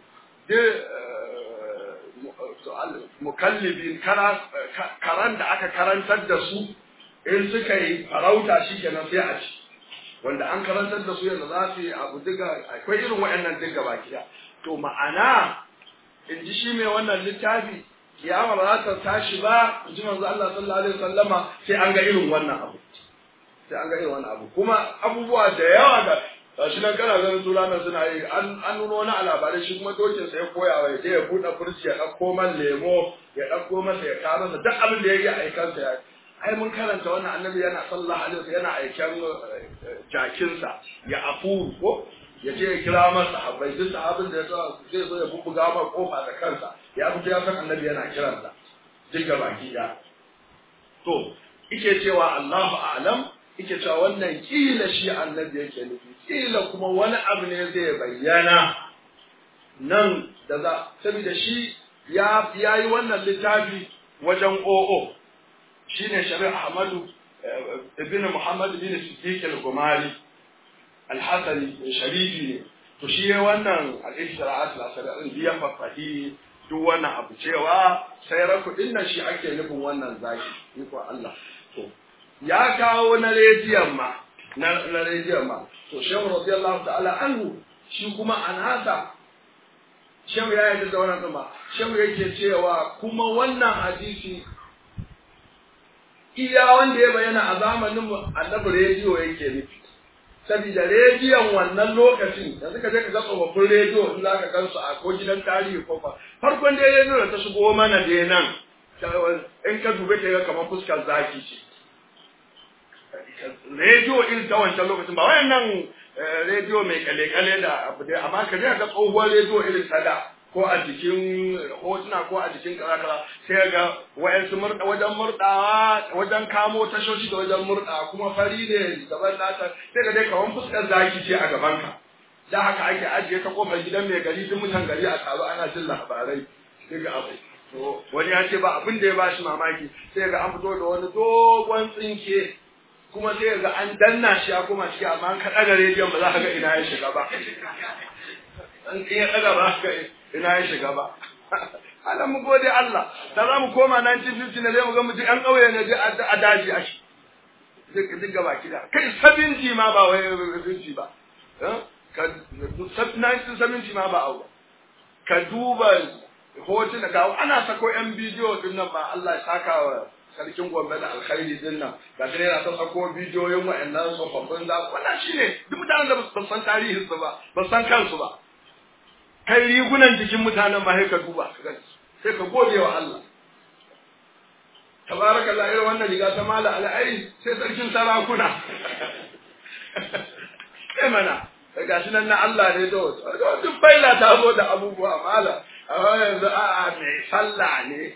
mukallibin karan da aka karantar da su in suka yi farauta shikenan sai a ci, wanda an karantar da su yadda za su yi abu diga, akwai irin waɗannan diga baki da. To ma'ana in ji shi mai wannan littafi, kiyama ba za ta tashi ba, in ji manzo Allah sallallahu alaihi wasallama, sai an ga irin wannan abu, sai an ga irin wannan abu. Kuma abubuwa da yawa da gashi nan kana ganin turanan suna yi, an nuno wani a labarai, shi kuma dokin sa ya koya wa ya je ya buɗe furci ya ɗauko man lemo ya ɗauko masa ya kawo masa duk abin da ya yi a aikansa ya. Ai mun karanta wannan annabi yana sallallahu alaihi wasallam yana aikan jakinsa ya afuru ko ya je ya kira masa sahabbai, duk sahabin da ya zai zo ya bubbuga ma kofa da kansa, ya fito ya san annabi yana kiransa duk ga baki da. To ike cewa Allahu a'lam, ike cewa wannan kila shi annabi yake nufi, kila kuma wani abu ne zai bayyana nan da za, saboda shi ya yi wannan littafi wajen o'o, shine Sharif Ahmadu ibn Muhammad bin Siddiq al-Gumari al-Hasani sharifi ne. To shi wannan al-Ishtira'at al-Asariya din ya fafahi duk wannan abu cewa sai raku din nan shi ake nufin wannan zaki, iko Allah. To ya kawo na rediyon ma, na rediyon ma. To Shehu radiyallahu ta'ala anhu shi kuma anasa Shehu ya yi da wannan din ba. Shehu yake cewa kuma wannan hadisi iya wanda ya bayyana a zamanin annabi rediyo yake nufi, saboda rediyon wannan lokacin yanzu ka je ka ga tsofaffin rediyo in za ka gansu a ko gidan tarihi ko fa farkon da rediyo da ta shigo mana da nan in ka dube ta ga kamar fuskar zaki ce. Rediyo irin ta wancan lokacin ba wayannan rediyo mai kale-kale da abu dai, amma ka je ka ga tsohuwar rediyo irin ta da ko a jikin hotuna ko a jikin kaza sai ga wayansu wajen murdawa, wajen kamo tashoshi da wajen murdawa kuma fari ne gaban nata, sai ga dai kawan fuskar zaki ce a gaban ka. Da haka ake ajiye ta kofar gidan mai gari, duk mutan gari a taro ana jin labarai daga abu. To wani ya ce ba abin da ya bashi mamaki, sai ga an fito da wani dogon tsinke kuma sai ga an danna shi a kuma shi, amma an kaɗa da rediyon ba za ka ga ina ya shiga ba. An iya ɗaga ba ka ina ya shiga ba. Ana mu gode Allah, da za mu koma 1950 ne zai mu ga mutum ɗan ƙauye ne a daji a shi. Duk gaba kida. Kai 70 ma ba wai 50 ba. 1970 ma ba abu. Ka duba hotuna ga ana sako yan bidiyo din nan ba, Allah ya saka wa sarkin Gombe da alkhairi din nan. Ga shi yana ta sako bidiyoyin wa'annan tsofaffin da wannan shine duk mutanen da ba san tarihin su ba, ba san kansu ba. Kai rigunan jikin mutanen ba sai ka duba sai ka gode wa Allah. Tabarakallah, irin wannan riga ta mala al'ai sai sarkin sarakuna. Sai mana ga shi nan na Allah ne to duk baila ta zo da abubuwa mala, amma yanzu a'a mai sallah ne.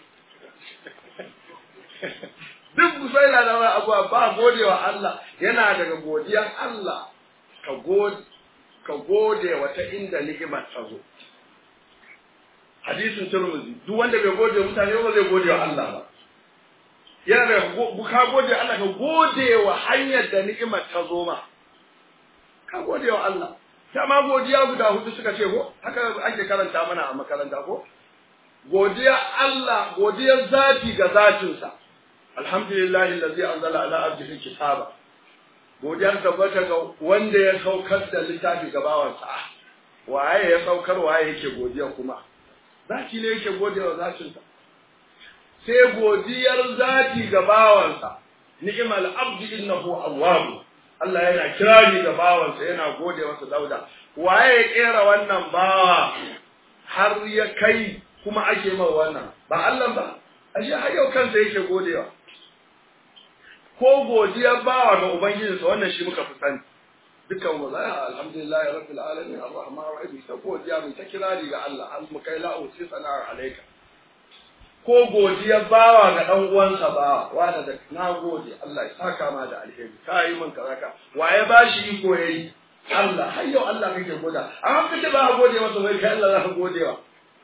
Duk baila da abubuwa ba gode wa Allah, yana daga godiyan Allah ka gode wata inda ni'imar ta zo. Hadisin Tirmidhi, duk wanda bai gode wa mutane ba zai gode wa Allah ba. yana da ka gode Allah ka gode wa hanyar da ni'imar ta zo ma ka gode wa Allah ma godiya guda hudu suka ce ko haka ake karanta mana a makaranta ko godiya Allah godiyar zati ga zatinsa alhamdulillahi allazi anzala ala abdihi kitaba godiyar tabbata ga wanda ya saukar da littafi ga bawansa waye ya saukar waye yake godiya kuma zati ne yake godiya zatinsa sai godiyar zati ga bawansa ni'mal abdi innahu awwab Allah yana kirari ga bawansa yana gode masa dauda waye ya kera wannan bawa har ya kai kuma ake ma wannan ba Allah ba ashe har yau kansa yake godewa ko godiyar bawa ga ubangijinsa wannan shi muka fi sani dukkan wazaya alhamdulillahi rabbil alamin arrahman arrahim ta godiya mai ta kirari ga Allah an mu kai la'u sai sana'a alaika ko godiyar bawa ga dan uwansa ba wanda da na gode Allah ya saka ma da alheri kai min karaka waye bashi iko yayi Allah har yau Allah kake goda amma kace ba gode masa wai kai Allah za ka godewa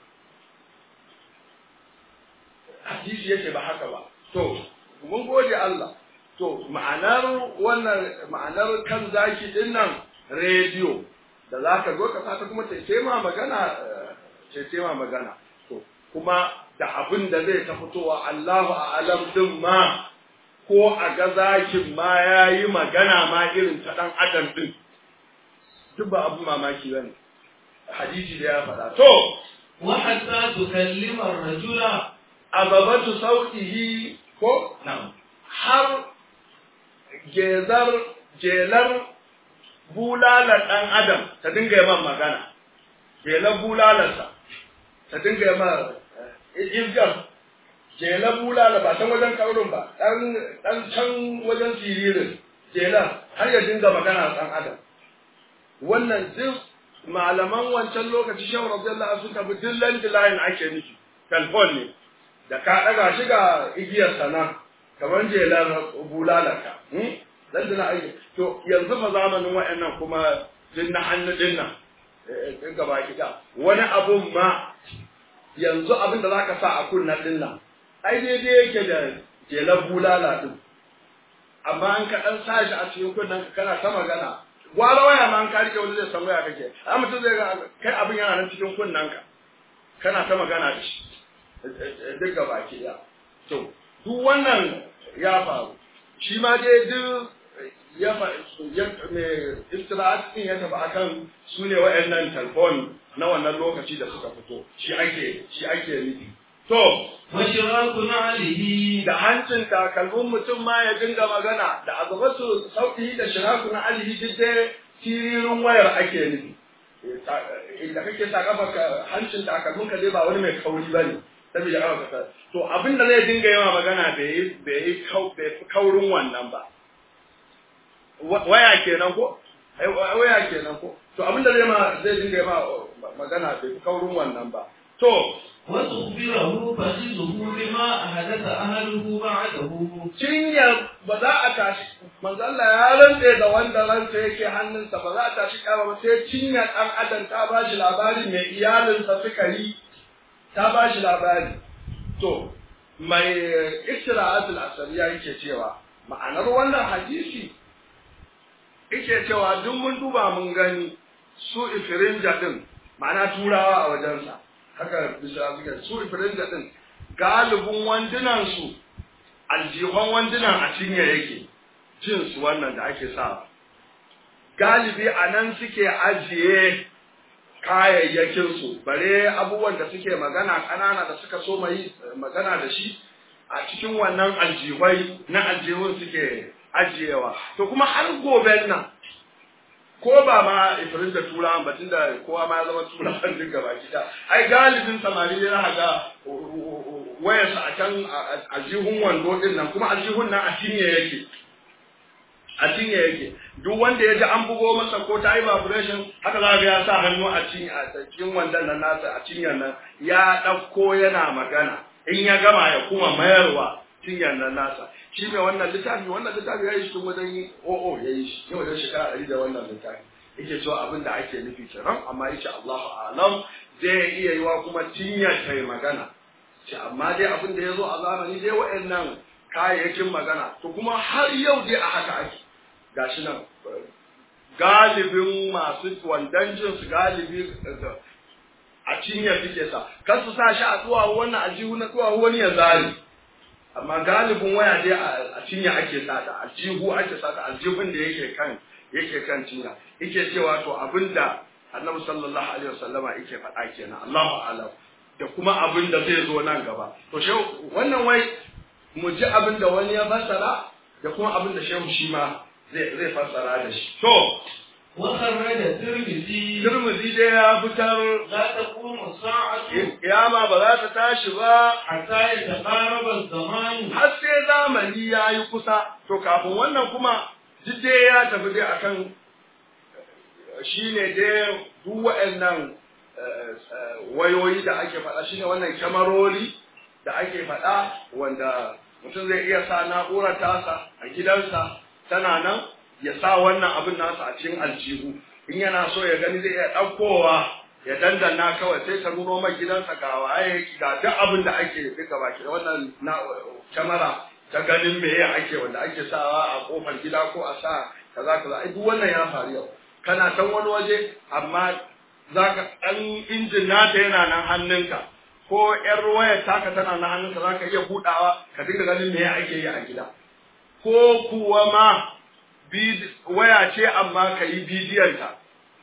hadisi yake ba haka ba to mun gode Allah to ma'anar wannan ma'anar kan zaki din nan radio da zaka zo ka fata kuma sai ma magana to kuma da abin da zai ta fitowa Allahu a'lam din ma ko a ga zakin ma yayi magana ma irin ta dan adam din duk ba abu mamaki bane hadisi da ya faɗa to wa hatta tukallima ar-rajula azabatu sautihi ko na'am har jelar bulalar ɗan adam ta dinga yi man magana jelar bulalarsa ta dinga yi man irgar jelar bulalar ba can wajen kaurin ba ɗan can wajen siririn jelar har ya dinga magana ɗan adam wannan duk malaman wancan lokaci shan rabdallah sun tafi duk landline ake nufi telefon ne da ka ɗaga shi ga igiyar sana kamar jelar bulalarka dan da aiki to yanzu fa zamanin wayannan kuma din na hannu din nan din gaba kida wani abun ma yanzu abin da zaka sa a kunnan din nan ai daidai yake da jelar bulala din amma an ka dan sa shi a cikin kunnan kana ta magana gwara waya ma an ka rike wani zai san waya kake amma mutum zai ga kai abin yana nan cikin kunnan ka kana ta magana da shi duk gaba kida to duk wannan ya faru shi ma dai duk ya istirahat din ya tafi akan su ne wa'annan telefon na wannan lokaci da suka fito shi ake nufi to washiraku alihi da hancin takalmin mutum ma ya dinga magana da azabatu sauti da shiraku na alihi duk dai siririn wayar ake nufi da kake sa kafa hancin takalmin ka dai ba wani mai kauri bane saboda aka to abin da zai dinga yawa magana bai kaurin wannan ba waya kenan ko to abin da zai dinga yawa magana bai kaurin wannan ba to wasu birahu fasizuhu bima ahadatha ahluhu ba'dahu cinya ba za a tashi manzo Allah ya rantse da wanda ransa yake hannunsa ba za a tashi kama ba sai cinya dan adam ta bashi labari mai iyalinsa suka yi ta ba shi labari to mai istira'atul asariya yake cewa ma'anar wannan hadisi yake cewa duk mun duba mun gani su ifirinja din ma'ana turawa a wajensa haka bisa suke su ifirinja din galibin wandunan su aljihon wandunan a cinye yake cin su wannan da ake sa galibi a nan suke ajiye kayayyakinsu bare abubuwan da suke magana ƙanana da suka so mai magana da shi a cikin wannan aljihwai na aljihun suke ajiyewa to kuma har goben nan ko ba ma ifirin da turawan ba tunda kowa ma ya zama turawan duk gaba kita ai galibin samari ne na ga wayarsa a can aljihun wando din nan kuma aljihun nan a cinye yake duk wanda ya ji an bugo masa ko ta yi vibration haka za ga ya sa hannu a cikin wandan nan nasa a cinyar nan ya ɗauko yana magana in ya gama ya kuma mayarwa cinyar nan nasa shi ne wannan littafi ya yi shi tun wajen ya yi shi yau da shekara 100 da wannan littafi yake cewa abin da ake nufi kenan amma yace Allahu a'lam zai iya yiwa kuma cinyar ta yi magana ce amma dai abin da ya zo a zamani dai wa'annan kayayyakin magana to kuma har yau dai a haka ake gashi nan galibin masu wandan jinsu galibi a cinya suke sa kan su sa shi a duwawu wannan aljihu na duwawu wani ya zari amma galibin waya dai a cinya ake sata aljihu ake sata aljihun da yake kan cinya yake cewa to abinda Annabi sallallahu alaihi wasallama yake faɗa kenan Allahu a'lam da kuma abinda zai zo nan gaba to shehu wannan wai mu ji abinda wani ya fassara da kuma abinda shehu shi ma zai fassara da shi to وخرج الترمذي Tirmidhi dai ya fitar لا تقوم الساعة kiyama ba za ta tashi ba حتى يتقارب الزمان har sai zamani ya yi kusa to kafin wannan kuma duk dai ya tafi dai akan shine dai duk waɗannan wayoyi da ake faɗa shine wannan kyamarori da ake faɗa wanda mutum zai iya sa na'urar tasa a gidansa tana nan ya sa wannan abin nasa a cikin aljihu in yana so ya gani zai iya ɗaukowa ya dandana kawai sai ta nuno mai gidansa ga waye ga duk abin da ake duka baki da wannan kyamara ta ganin meye ake wanda ake sawa a kofar gida ko a sa kaza kaza ai duk wannan ya faru yau kana san wani waje amma zaka ɗan injin nata yana nan hannunka ko ƴar wayar taka tana nan hannunka zaka iya buɗawa ka dinga ganin meye ake yi a gida ko kuwa ma waya ce amma ka yi bidiyonta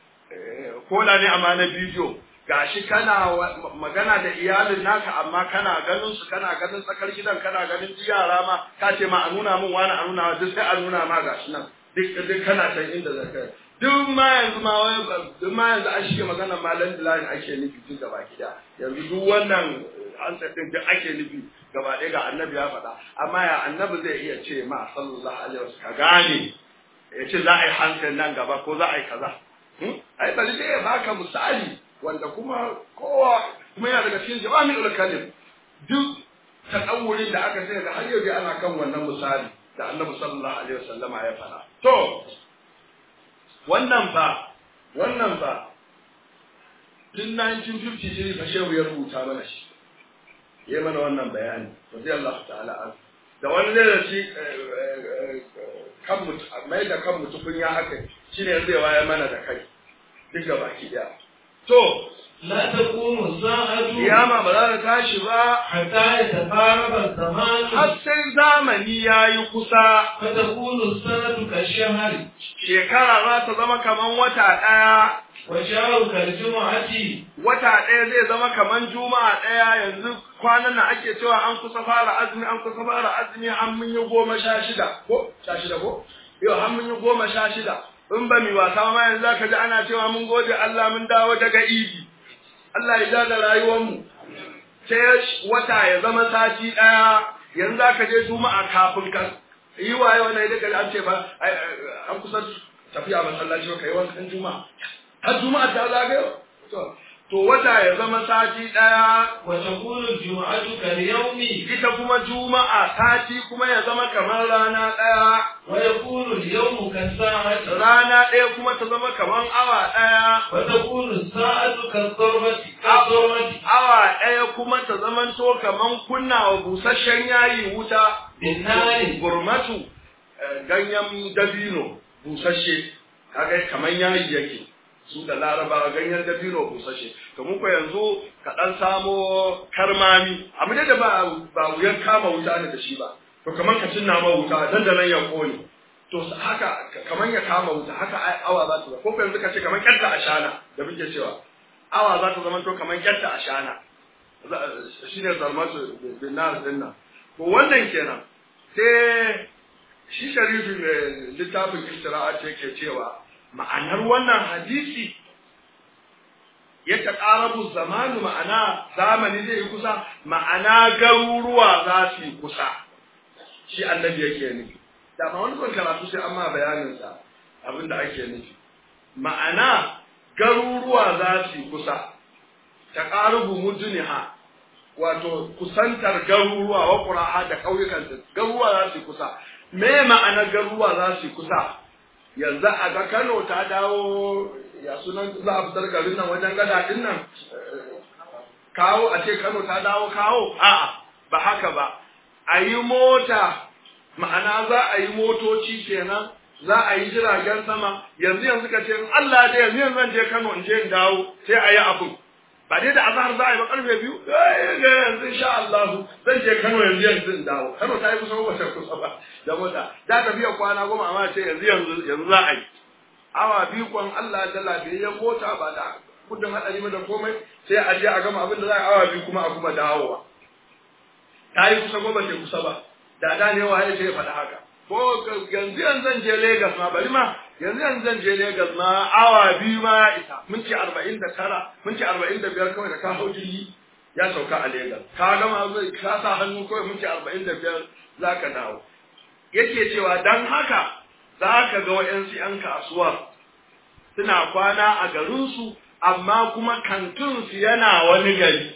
kola ne amma na bidiyo gashi kana magana da iyalin naka amma kana ganin su kana ganin tsakar gidan kana ganin yara ma ka ce ma a nuna min wani a nuna duk sai a nuna ma gashi nan duk kana san inda zaka duk ma yanzu an shige magana ma landline ake nufi duk gaba gida yanzu duk wannan an din duk ake nufi gaba ɗaya ga annabi ya faɗa amma ya annabi zai iya ce ma sallallahu alaihi wasallam ka gane ya ce za a yi hankali nan gaba ko za a yi kaza ai bari dai ya baka misali wanda kuma kowa kuma yana daga cikin jawami'ul kalim duk tasawurin da aka sai ga har yau dai ana kan wannan misali da annabi sallallahu alaihi wasallam ya faɗa to wannan ba tun 1953 fa shehu ya rubuta mana shi yayi mana wannan bayani radiyallahu ta'ala an da wani zai ci kan mutu mai da kan mutu kun ya haka shine zai wayar mana da kai duk da baki daya to لا تقوم الساعة kiyama ba za ta tashi ba حتى يتقارب الزمان har sai zamani yayi kusa فتكون السنة كالشهر shekara za ta zama kaman wata daya والشهر كالجمعة wata ɗaya zai zama kaman juma'a ɗaya yanzu kwanan nan ake cewa an kusa fara azumi an mun yi 16 ko 16 ko yau an mun yi 16 in ba mi wasa ma yanzu zaka ji ana cewa mun gode Allah mun dawo daga idi Allah ya da rayuwar mu sai wata ya zama sati ɗaya yanzu zaka je juma'a kafin ka yi waye wannan idan ka an ce ba an kusa tafiya masallaci kai wannan juma'a har juma'a ta zagayo to wata ya zama sati ɗaya وتكون الجمعة كاليوم ita kuma juma'a sati kuma ya zama kamar rana ɗaya ويكون اليوم كالساعة rana ɗaya kuma ta zama kamar awa ɗaya وتكون الساعة كالضربة awa ɗaya kuma ta zama to kamar kunna wa busasshen yayi wuta بالنار gurmatu ganyen dabino busasshe kaga kamar yayi yake su da laraba ganyen dabino busashe to mun ko yanzu ka dan samo karmami abu da ba wuyan kama wuta ne da shi ba to kaman ka cinna ma wuta dandanan ya kone to haka kaman ya kama wuta haka awa za ta ko yanzu ka ce kaman kyatta ashana da muke cewa awa za ta zama to kaman kyatta ashana shine zarmatu binar dinnan to wannan kenan sai shi sharifi mai littafin istira'at yake cewa ma'anar wannan hadisi ya taƙarabu zamanu ma'ana zamani zai yi kusa ma'ana garuruwa za su yi kusa shi annabi yake nufi da ma wani ban karatu sai amma bayaninsa abinda ake nufi ma'ana garuruwa za su yi kusa taƙarabu mujniha wato kusantar garuruwa wa qura'a da ƙauyukan garuruwa za su yi kusa me ma'anar garuruwa za su yi kusa yanzu a ga Kano ta dawo ya sunan za a fitar garin nan wajen gada din nan kawo a ce Kano ta dawo kawo a'a ba haka ba a yi mota ma'ana za a yi motoci kenan za a yi jiragen sama yanzu ka ce in Allah da yanzu zan je Kano in je in dawo sai a yi abu ba dai da azhar za a yi ba karfe 2 yanzu insha Allah zan je Kano yanzu in dawo Kano ta yi kusa ba ta kusa ba da mota za ta biya kwana 10 amma ce yanzu za a yi awa biyu kwan Allah da lafiyayyen mota ba da kudin hadari da komai sai a je a gama abin da za a awa biyu kuma a kuma dawowa ta yi kusa ko ba ta kusa ba da ne wa ya ce faɗa haka ko yanzu zan je Lagos ma bari ma yanzu zan je Lagos ma awa biyu ma isa minti 49 minti 45 kawai da ka hau jirgi ya sauka a Lagos ka gama zai ka sa hannu kawai minti 45 zaka dawo yake cewa dan haka zaka ga wayansu yan kasuwa suna kwana a garin su amma kuma kantin su yana wani gari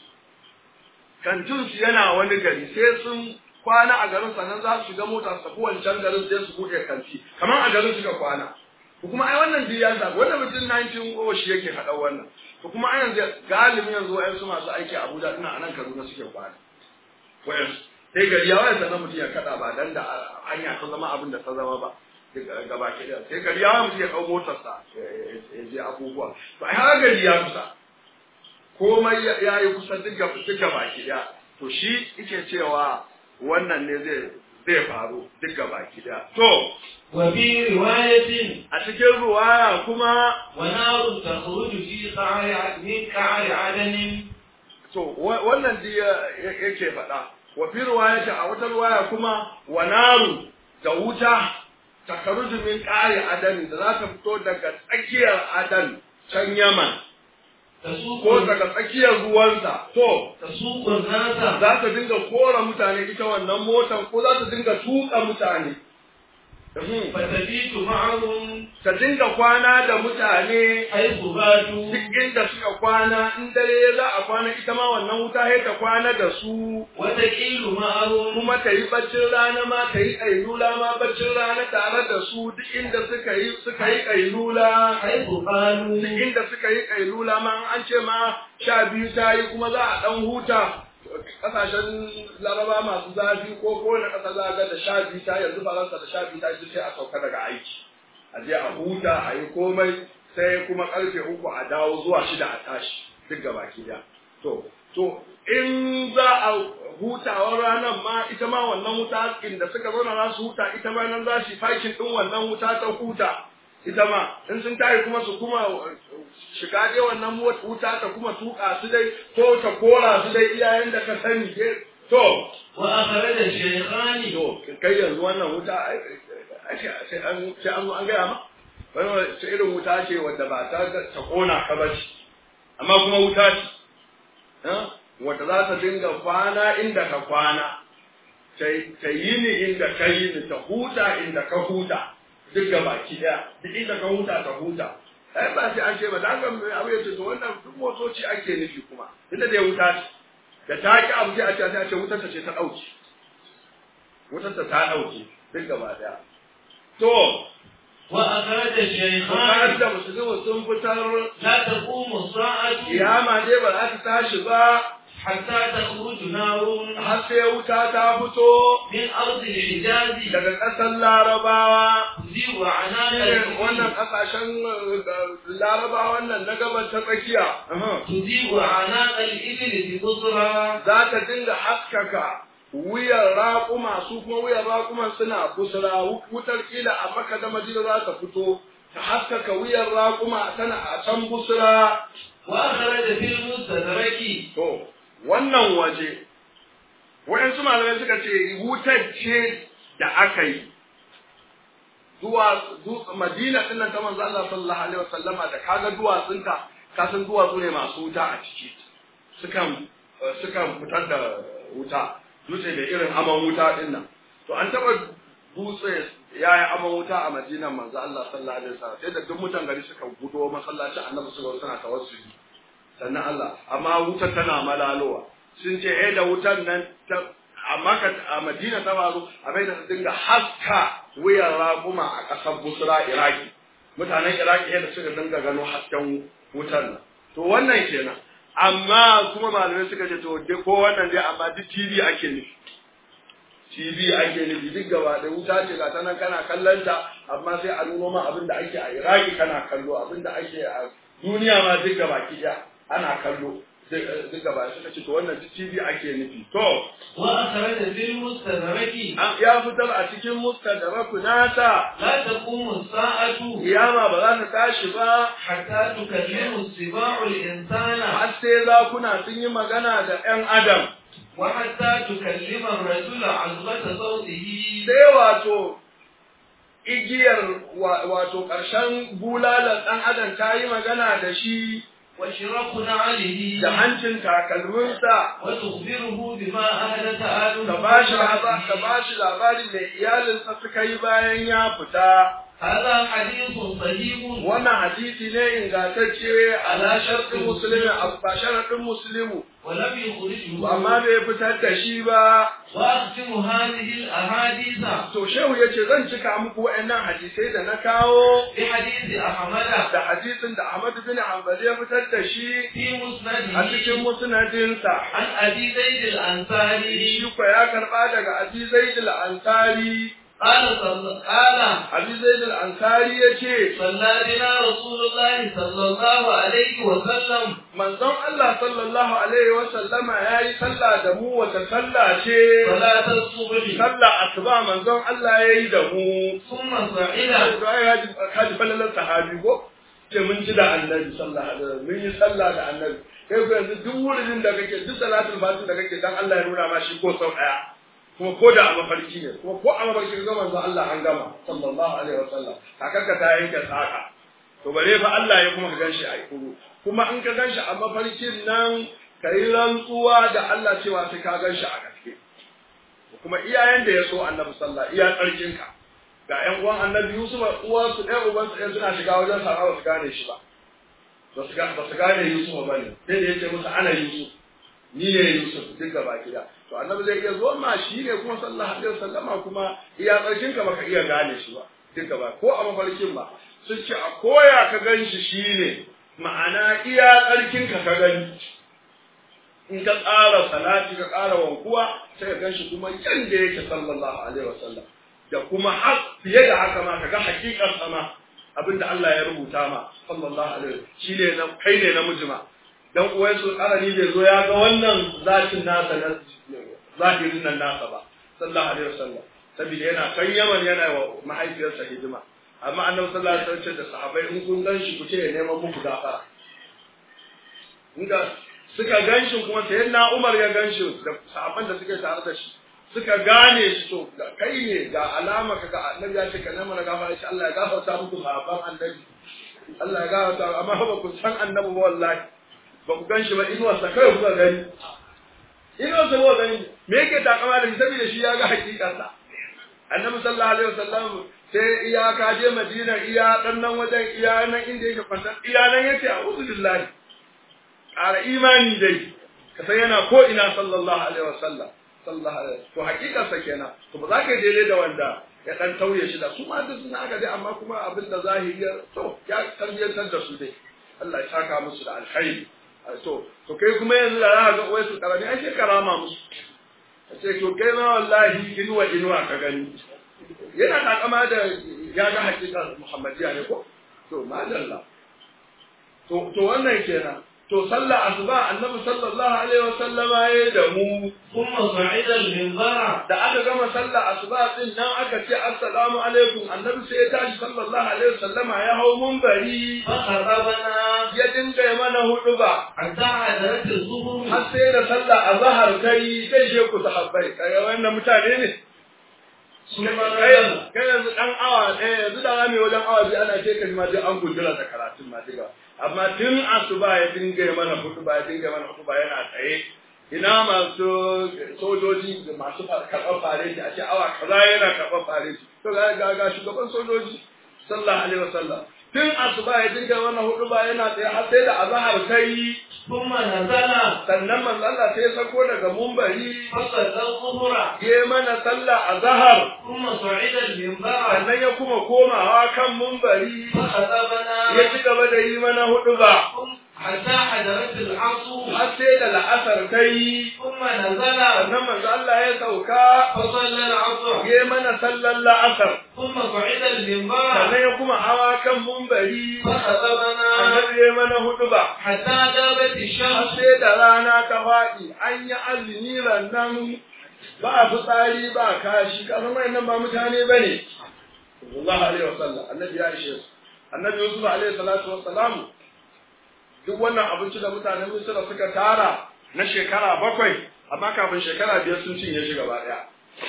sai sun kwana a garin sannan za su shiga mota su tafi wancan garin sai su buɗe kanti kamar a garin suka kwana to kuma ai wannan biya da wannan mutum 19 shi yake hada wannan to kuma ai yanzu galibi yanzu wayansu masu aiki a Abuja ina anan Kaduna suke kwana wayansu sai gari ya waya sannan mutum ya kada ba dan da hanya ta zama abin da ta zama ba gaba ke da sai gari ya waya mutum ya dau motar sa ya je abubuwa to ai har gari ya kusa komai ya yi kusa duk gaba ke da to shi yake cewa wannan ne zai faru duk baki da to wa bi riwayatin a cikin ruwaya kuma wa narun takhruju fi qa'ri adanin to wannan da yake faɗa wa bi riwayatin a wata ruwaya kuma wa naru da wuta takhruju min qa'ri adanin da za ta fito daga tsakiyar Adan can Yaman ko daga tsakiyar ruwansa to tasukun nasa za ta dinga kora mutane ita wannan motar ko za ta dinga tuka mutane fatabitu ma'ahum ta dinga kwana da mutane haythu batu duk inda suka kwana in dare za a kwana ita ma wannan wuta sai ta kwana da su wata kilu ma'ahum kuma ta yi baccin rana ma ta yi kailula ma baccin rana tare da su duk inda suka yi kailula haythu qalu duk inda suka yi kailula ma an ce ma 12 ta yi kuma za a dan huta kasashen laraba masu zafi ko na kasa zaga da 12 ta yanzu faransa da 12 ta sai a sauka daga aiki a je a huta a yi komai sai kuma karfe 3 a dawo zuwa 6 a tashi duk gabaki da to in za a hutawar ranar ma ita ma wannan wuta inda suka zauna za su huta ita ma nan za su fakin din wannan wuta ta huta ita ma in sun tayi kuma su kuma shiga dai wannan wuta ta kuma tuka su dai ko ta kora su dai iyayen da ka sani to wa akhraja shaykhani to kai yanzu wannan wuta sai an zo an gaya ma wani irin wuta ce wadda ba ta kona ka ba ce amma kuma wuta ce wadda za ta dinga kwana inda ka kwana ta yi ni inda ka yi ni ta huta inda ka huta duk ga baki daya duk inda ka huta ka huta ai ba sai an ce ba dan ga abu ya ce to wannan duk motoci ake nufi kuma inda da wuta ce da ta ki abu sai a ce wutar ta ce ta dauke wutar ta dauke duk gaba daya to wa akhraja shaykhani da musulmi sun fitar la taqumu as-sa'atu kiyama dai ba za ta tashi ba hatta takhruju narun har sai wuta ta fito min ardi al-hijaz daga ƙasar larabawa ziwa anana wannan ƙasashen larabawa wannan na gaban ta tsakiya tuziwa anana al-ibli bi busra za ta dinga haskaka wuyar raƙuma su kuma wuyar raƙuman suna busra wutar kila a Makka da Madina za ta fito ta haskaka wuyar raƙuma tana a can busra wa kharaja fil mustadraki to wannan waje waɗansu malamai suka ce wutar ce da aka yi zuwa Madina din nan ta manzo Allah sallallahu alaihi wasallama da kaga duwatsunta ka san duwatsu ne masu wuta a ciki sukan fitar da wuta dutse da irin aman wuta din nan to an taba dutse yayi aman wuta a Madina manzo Allah sallallahu alaihi wasallam sai da duk mutan gari suka gudo masallacin Annabi sallallahu alaihi wasallam suna tawassuli sannan Allah amma wutar tana malalowa sun ce da wutar nan amma a Madina ta faru a bai da dinga haska wuyar raƙuma a ƙasar Busra Iraki mutanen Iraki yadda suka dinga gano hasken wutar nan to wannan kenan amma kuma malamai suka ce to dai ko wannan dai amma duk TV ake nufi TV ake nufi duk gaba da wuta ce ga tanan kana kallon ta amma sai a nuno ma abin da ake a Iraki kana kallo abin da ake a duniya ma duk gaba ki ana kallo duk gaba suka ce to wannan TV ake nufi to wa akhraja fil mustadraki ya fitar a cikin mustadraku nata la taqumu sa'atu kiyama ba za ta tashi ba hatta tukallimu siba'u al-insana har sai zakuna sun yi magana da ƴan adam wa hatta tukallima ar-rajula 'azlata sawtihi sai wato igiyar wato ƙarshen bulalar ɗan adam ta yi magana da shi wa shiraku na'alihi da hancin takalminsa wa tukhbiruhu bima ahdatha adu ka bashi labarin da iyalinsa suka yi bayan ya fita hada hadithun sahihun wannan hadisi ne ingantacce ala shartin muslimi a sharadin muslimu wa lam yukhrijuhu amma bai fitar da shi ba wa akhtimu hadhihi al-ahaditha to shehu yace zan cika muku wayannan hadisai da na kawo bi hadisi ahmada da hadisin da Ahmad bin Hanbal ya fitar da shi fi musnadihi a cikin musnadinsa an abi zaid al-ansari shi ko ya karba daga Abi Zaid al-Ansari قال Abi Zaid al-Ansari yace صلى رسول الله صلى الله عليه وسلم manzon Allah sallallahu alaihi wa sallama yayi sallah da mu wata sallah ce صلاة الصبح sallah asuba manzon Allah yayi da mu ثم صعد kaji fallalar sahabi ko ce mun ji da annabi sallallahu alaihi wasallam mun yi sallah da annabi kai ko yanzu duk wurin da kake duk salatul fatiha da kake dan Allah ya nuna ma shi ko sau daya kuma ko da a mafarki ne kuma ko a mafarki ga manzo Allah an gama sallallahu alaihi wasallam kakarka ta yanke saka to bare fa Allah ya kuma ganshi a ikuru kuma in ka ganshi a mafarkin nan kai rantsuwa da Allah cewa sai ka ganshi a gaske kuma iyayen da ya so annabi sallallahu iya tsarkinka ga ƴan uwan annabi Yusuf uwansu ɗaya ubansu ɗaya suna shiga wajen sa ba su gane shi ba ba su gane Yusuf ba ne sai da yace musu ana Yusuf ni ne Yusuf duk gaba gida to annabi zai iya zo ma shi ne kuma sallallahu alaihi wasallama kuma iya tsarkin ka baka iya gane shi ba duk gaba ko a mafarkin ba sun ce a koya ka ganshi shi ne ma'ana iya tsarkin ka gani in ka ƙara salati ka ƙara wankuwa sai ka ganshi kuma yanda yake sallallahu alaihi wasallam da kuma har fiye da haka ma kaga hakikar sama abinda Allah ya rubuta ma sallallahu alaihi shine na kai ne namiji ma dan uwai su karani bai zo ya ga wannan zatin nasa na zahirin nan nasa ba sallallahu alaihi wasallam saboda yana kan Yaman yana wa mahaifiyarsa hidima amma annabi sallallahu alaihi wasallam da sahabbai in kun ganshi ku ce ya neman muku gafara inda suka ganshi kuma sayyidina Umar ya ganshi da sahabban da suke tare da shi suka gane shi to kai ne ga alama kaga annabi ya ce ka nema na gafara shi Allah ya gafarta muku sahabban annabi Allah ya gafarta amma ba ku san annabi ba wallahi ba ku ganshi ba inuwa sa kai ku gani inuwa sa ba gani me yake takama da shi saboda shi ya ga hakikarsa annabi sallallahu alaihi wasallam sai iya ka je Madina iya dan nan wajen iya nan inda yake kwanta iya nan yace a'udhu billahi ƙara imani dai ka san yana ko ina sallallahu alaihi wasallam sallallahu alaihi to hakikarsa kenan to ba za ka daidai da wanda ya dan tauye shi da su ma duk suna aka dai amma kuma abin da zahiri to ya tarbiyantar da su dai Allah ya saka musu da alkhairi to kai kuma yanzu da za ka ga wai su karami ai sai karama musu sai to kai ma wallahi inuwa ka gani yana takama da ya ga hakikar Muhammadiya ne ko to madalla to wannan kenan to sallah asuba annabi sallallahu alaihi wasallama ya da mu kuma sa'ida al-minbara da aka gama sallah asuba din nan aka ce assalamu alaikum annabi sai ya tashi sallallahu alaihi wasallama ya hau munbari fa kharabana ya dinga mana huduba hatta hadarat az-zuhur har sai da sallah azhar kai sai je ku sahabbai kai wannan mutane ne kai yanzu dan awa ɗaya yanzu da rami wajen awa biyu ana ce kalma dai an gudura da karatun ma diga amma tun asuba ya dinga mana hutuba yana tsaye ina masu sojoji da masu karɓar fareji a ce awa kaza yana karɓar fareji to ga shugaban sojoji sallallahu alaihi wasallam tun asuba ya dinga mana hutuba yana tsaye har sai da azhar kai kuma nazala sannan manzo Allah sai ya sako daga munbari fasalla zuhura ya mana sallah azhar kuma sa'ida al-minbara sannan ya kuma komawa kan munbari fa khatabana ya ci gaba da yi mana hutuba حتى حضرت العصر har sai da la'asar ta yi ثم نزل sannan manzo Allah ya sauka فصلى العصر ya mana sallar la'asar ثم قعد المنبر sannan ya kuma hawa kan mumbari فخطبنا annabi ya mana huduba حتى غابت har الشمس sai da rana ta faɗi an yi azumi rannan ba fitsari ba kashi kasan wayannan ba mutane bane sallallahu alaihi wasallam annabi ya ishe su annabi Yusuf alaihi salatu wassalam duk wannan abinci da mutanen Misra suka tara na shekara 7 amma kafin shekara 5 sun cinye shi gaba daya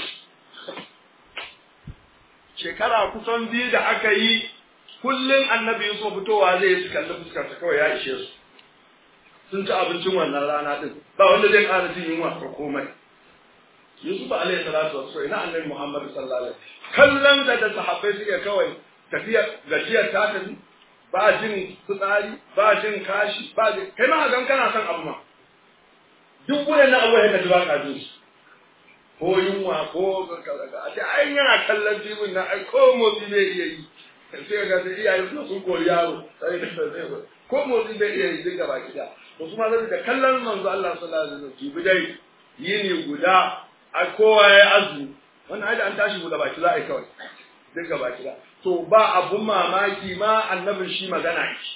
shekara kusan 2 da aka yi kullun annabi Yusuf fitowa zai yi kalli fuskar ta kawai ya ishe su sun ci abincin wannan rana din ba wanda zai ƙara jin yunwa ko komai Yusuf alaihi salatu wassalam ina annabi Muhammad sallallahu alaihi kallon da sahabbai suke kawai tafiya gajiyar ta tafi ba jin fitsari ba jin kashi ba jin kai ma gan kana son abu ma duk wannan abubuwa da ba ka jin ko yunwa ko a ce ai yana kallon jibin na ai ko motsi bai iya yi sai ga sai iyaye sun kori yaro sai da sai ko motsi bai iya yi duka baki da to kuma zai da kallon manzo Allah sallallahu alaihi wasallam jibi dai yini guda a kowa ya azumi wannan ai da an tashi guda baki za a yi kawai duka baki da to ba abun mamaki ma annabin shi magana shi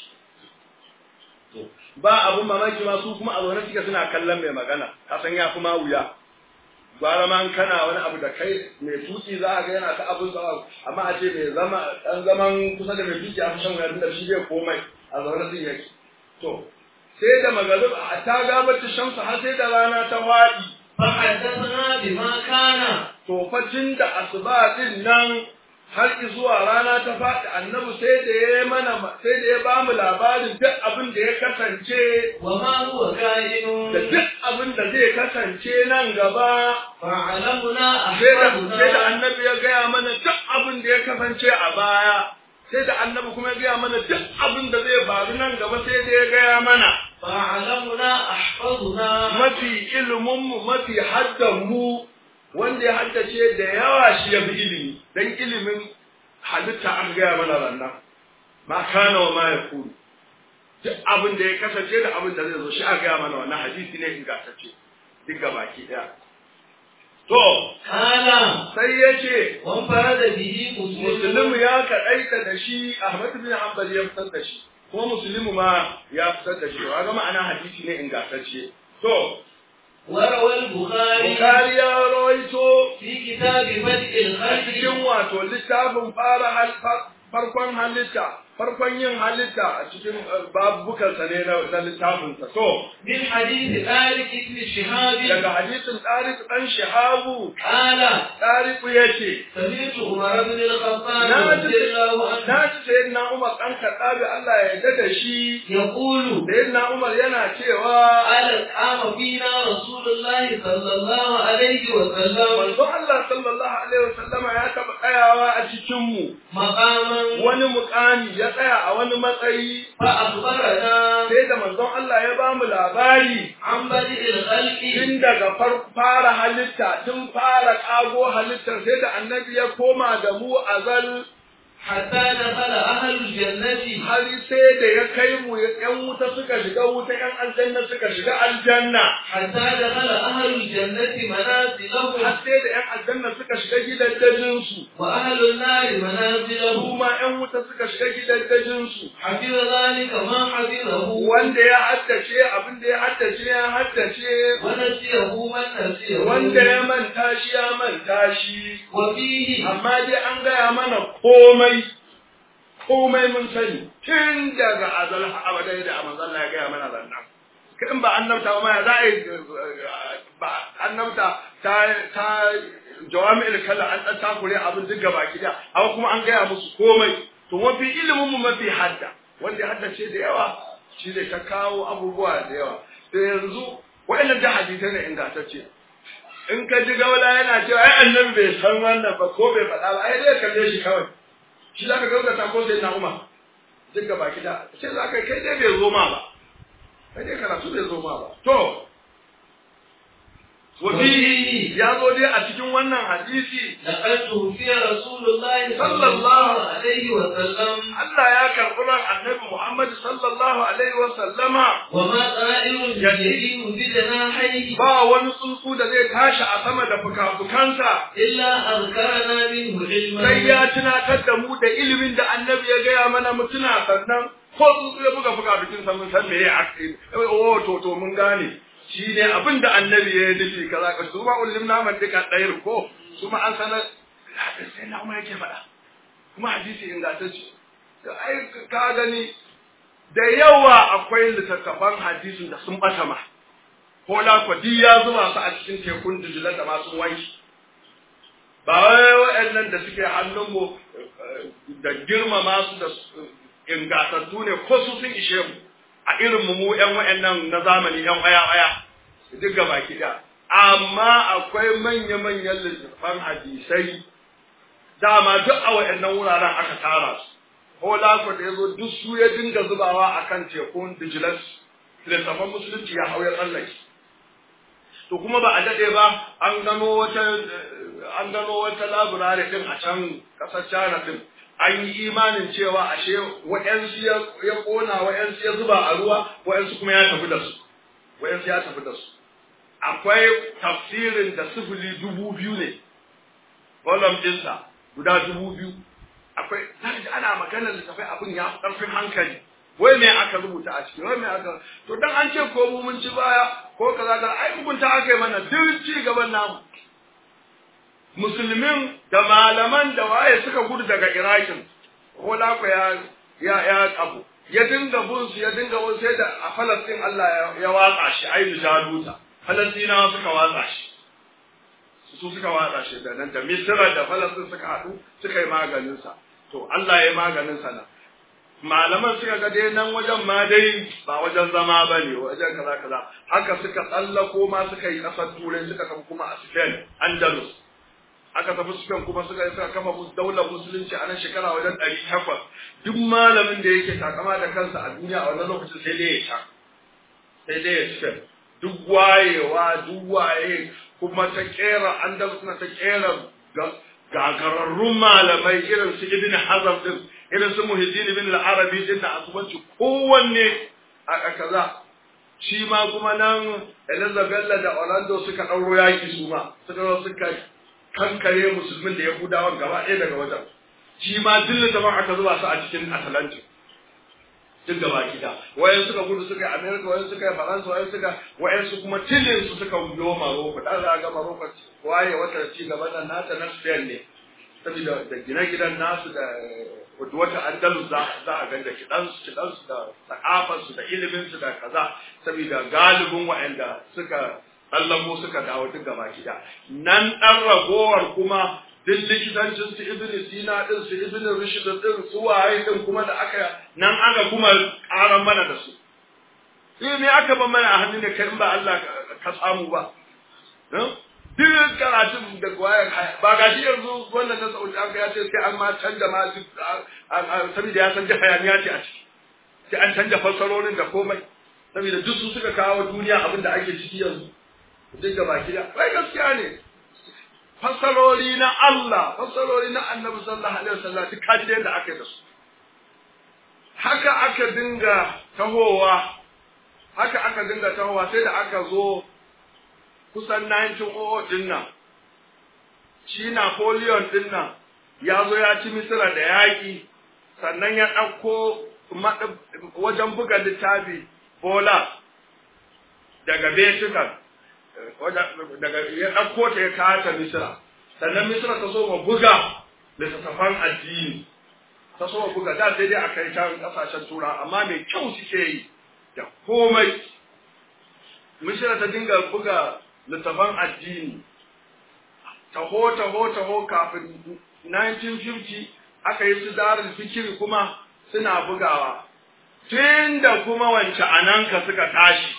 to ba abun mamaki ma su kuma a zaune suke suna kallon mai magana ka san ya kuma wuya gwara man kana wani abu da kai mai tuki za a ga yana ta abun zawa amma a ce mai zama dan zaman kusa da mai tuki a fashin wuya da shi bai komai a zaune sun yake to sai da magarib a ta gabata shamsu har sai da rana ta wadi فحدثنا بما كان to facin da asuba din nan har zuwa rana ta faɗi annabi sai da ya ba mu labarin duk abin da ya kasance wa ma huwa ka'in da duk abin da zai kasance nan gaba fa'alamuna sai da annabi ya gaya mana duk abin da ya kasance a baya sai da annabi kuma ya gaya mana duk abin da zai faru nan gaba sai da ya gaya mana fa'alamuna ahfazuna mafi ilimin mu mafi haddan mu wanda ya haddace da yawa shi ya fi ilimi dan ilimin halitta an gaya mana rannan ma kana wa ma yakunu duk abin da ya kasance da abin da zai zo shi a gaya mana wannan hadisi ne ingantacce duk gabaki daya to kana sai yace wan farada bihi muslim ya kadaita da shi Ahmad bin Hanbal ya fitar da shi ko muslimu ma ya fitar da shi ga ma'ana hadisi ne ingantacce to وروى البخاري Bukhari ya rawaito في كتاب بدء الخلق cikin wato littafin farkon halitta farkon yin halitta a cikin babukan sa ne na littafin sa to من حديث طارق بن شهاب daga hadisin Tariq dan Shihabu قال Tariq yace سمعت عمر بن الخطاب naji رضي الله عنه sayyidina Umar dan Khattabi Allah ya yarda da shi يقول sayyidina Umar yana cewa قال قام فينا رسول الله صلى الله عليه وسلم manzo Allah sallallahu alaihi wasallam ya taba tsayawa a cikin mu مقاما wani muƙami ya tsaya a wani matsayi فأخبرنا sai da manzon Allah ya bamu labari عن بدء الخلق tun daga fara halitta tun fara kago halittar sai da annabi ya koma da mu azal حتى دخل أهل الجنة har sai da ya kai mu yan wuta suka shiga wuta yan aljanna suka shiga aljanna حتى دخل أهل الجنة منازلهم har sai da yan aljanna suka shiga gidajen su وأهل النار منازلهم kuma yan wuta suka shiga gidajen su حفظ ذلك ما حفظه wanda ya haddace abin da ya haddace ya haddace ونسيه من نسيه wanda ya manta shi ya manta shi وفيه amma dai an gaya mana komai mun sani tun daga azal abadai da manzon Allah ya gaya mana zannan kin ba annabta ma ya za'i ba annabta ta jawami'ul kalla an dan takure abin duk gaba gida amma kuma an gaya musu komai to mafi ilimin mu mafi hadda wanda ya haddace da yawa shi zai ta kawo abubuwa da yawa to yanzu waɗannan da hadisai ne ingantacce in ka ji gaula yana cewa ai annabi bai san wannan ba ko bai faɗa ba ai dai kalle shi kawai shi zaka gaugata ko sai na Umar duk gaba gida sai zaka kai dai bai zo ma ba kai dai karatu bai zo ma ba to wabi ya zo dai a cikin wannan hadisi لقد توفي رسول الله sallallahu عليه وسلم Allah ya karɓi ran annabi Muhammad sallallahu alaihi wa sallama وما طائر يطير بجناحيه ba wani tsuntsu da zai tashi a sama da fuka-fukansa إلا أذكرنا منه علما sai ya tunatar da mu da ilimin da annabi ya gaya mana mu tuna sannan ko tsuntsu ya buga fuka-fukinsa mun san me ya ake to mun gane shi ne abin da annabi ya nufi kaza ka su ma ulimna man duka ɗayar ko su ma an sanar sai na kuma yake faɗa kuma hadisi ingantacce ai ka gani da yawa akwai littattafan hadisin da sun bata ma ko lakwadi ya zuba su a cikin tekun dijilan da masu wanki ba wai waɗannan da suke hannunmu da girmama su da ingatattu ne ko su sun ishe mu a irin mu ƴan waɗannan na zamani ƴan waya duk gaba ki da amma akwai manya-manyan littattafan hadisai dama duk a waɗannan wuraren aka tara su ko lako da ya zo duk su ya dinga zubawa a kan tekun dijilas littattafan musulunci ya hau ya tsallake to kuma ba a daɗe ba an gano wata laburare din a can ƙasar China din an yi imanin cewa ashe wa'yansu ya ƙona wa'yansu ya zuba a ruwa wa'yansu kuma ya tafi da su akwai tafsirin da sifili 2000 ne volume ɗinsa guda 2000 akwai zaka ana maganar littafai abin ya fi ƙarfin hankali wai me aka rubuta a ciki wai me aka to dan an ce ko mu mun ci baya ko kaza da ai hukunta aka yi mana duk ci gaban namu musulmin da malaman da waye suka gudu daga Irakin ko lako ya abu ya dinga bunsu sai da a Falastin Allah ya watsa shi ai jaluta Falastinawa suka watsa shi su suka watsa shi da nan da Misra da Falastin suka haɗu suka yi maganin sa to Allah ya yi maganin sa na malaman suka ga dai nan wajen ma dai ba wajen zama bane wajen kaza haka suka tsallako ma suka yi kasar Turai suka tafi kuma a Spain Andalus aka tafi Spain kuma suka kafa daular musulunci a nan shekara wajen 800 duk malamin da yake takama da kansa a duniya a wannan lokacin sai dai ya Spain duk waye kuma ta kera Andalus na ta kera gagararrun malamai irin su Ibn Hazm din irin su Muhyiddin ibn al-Arabi din da asubanci kowanne a kaza shi ma kuma nan Elizabeth da Orlando suka dauro yaki su ma suka kankare musulmin da Yahudawan gaba ɗaya daga wajen shi ma dillin da aka zuba su a cikin Atlantic duk gaba gida wayan suka gudu suka America wayan suka Faransa wayan su kuma tilin su suka biyo Morocco da za ga Morocco waye wata ci gaba da nata na Spain ne saboda da gine-ginen nasu da wata Andalus za a ga da kidansu da sakafarsu da iliminsu da kaza saboda galibin waɗanda suka tsallamo suka dawo duk gaba gida nan ɗan ragowar kuma duk likitancin su Ibn Sina din su Ibn Rushd din su waye din kuma da aka kuma ƙaran mana da su me aka ban mana a hannun da kai ba Allah ka samu ba duk karatun da waye ba ga shi yanzu wannan na Saudi an ya ce sai an ma canja ma saboda ya san hayaniya ce a ciki sai an canja fassarorin da komai saboda duk su suka kawo duniya abin da ake ciki yanzu duk da baki da kai gaskiya ne fassarori na Allah fassarori na Annabi sallallahu alaihi wasallam duk kaji da yadda aka yi da su haka aka dinga tahowa sai da aka zo kusan 1900 din nan shi Napoleon din nan ya zo ya ci Misira da yaƙi sannan ya ɗauko wajen buga littafi bola daga Vatican daga ya ɗauko ta ya kata Misira sannan Misira ta so ma buga littattafan addini ta so ma buga da sai dai a kai can ƙasashen Tura amma mai kyau suke yi da komai Misira ta dinga buga littafan addini taho kafin 1950 aka yi su darin fikiri kuma suna bugawa tun da kuma wance ananka suka tashi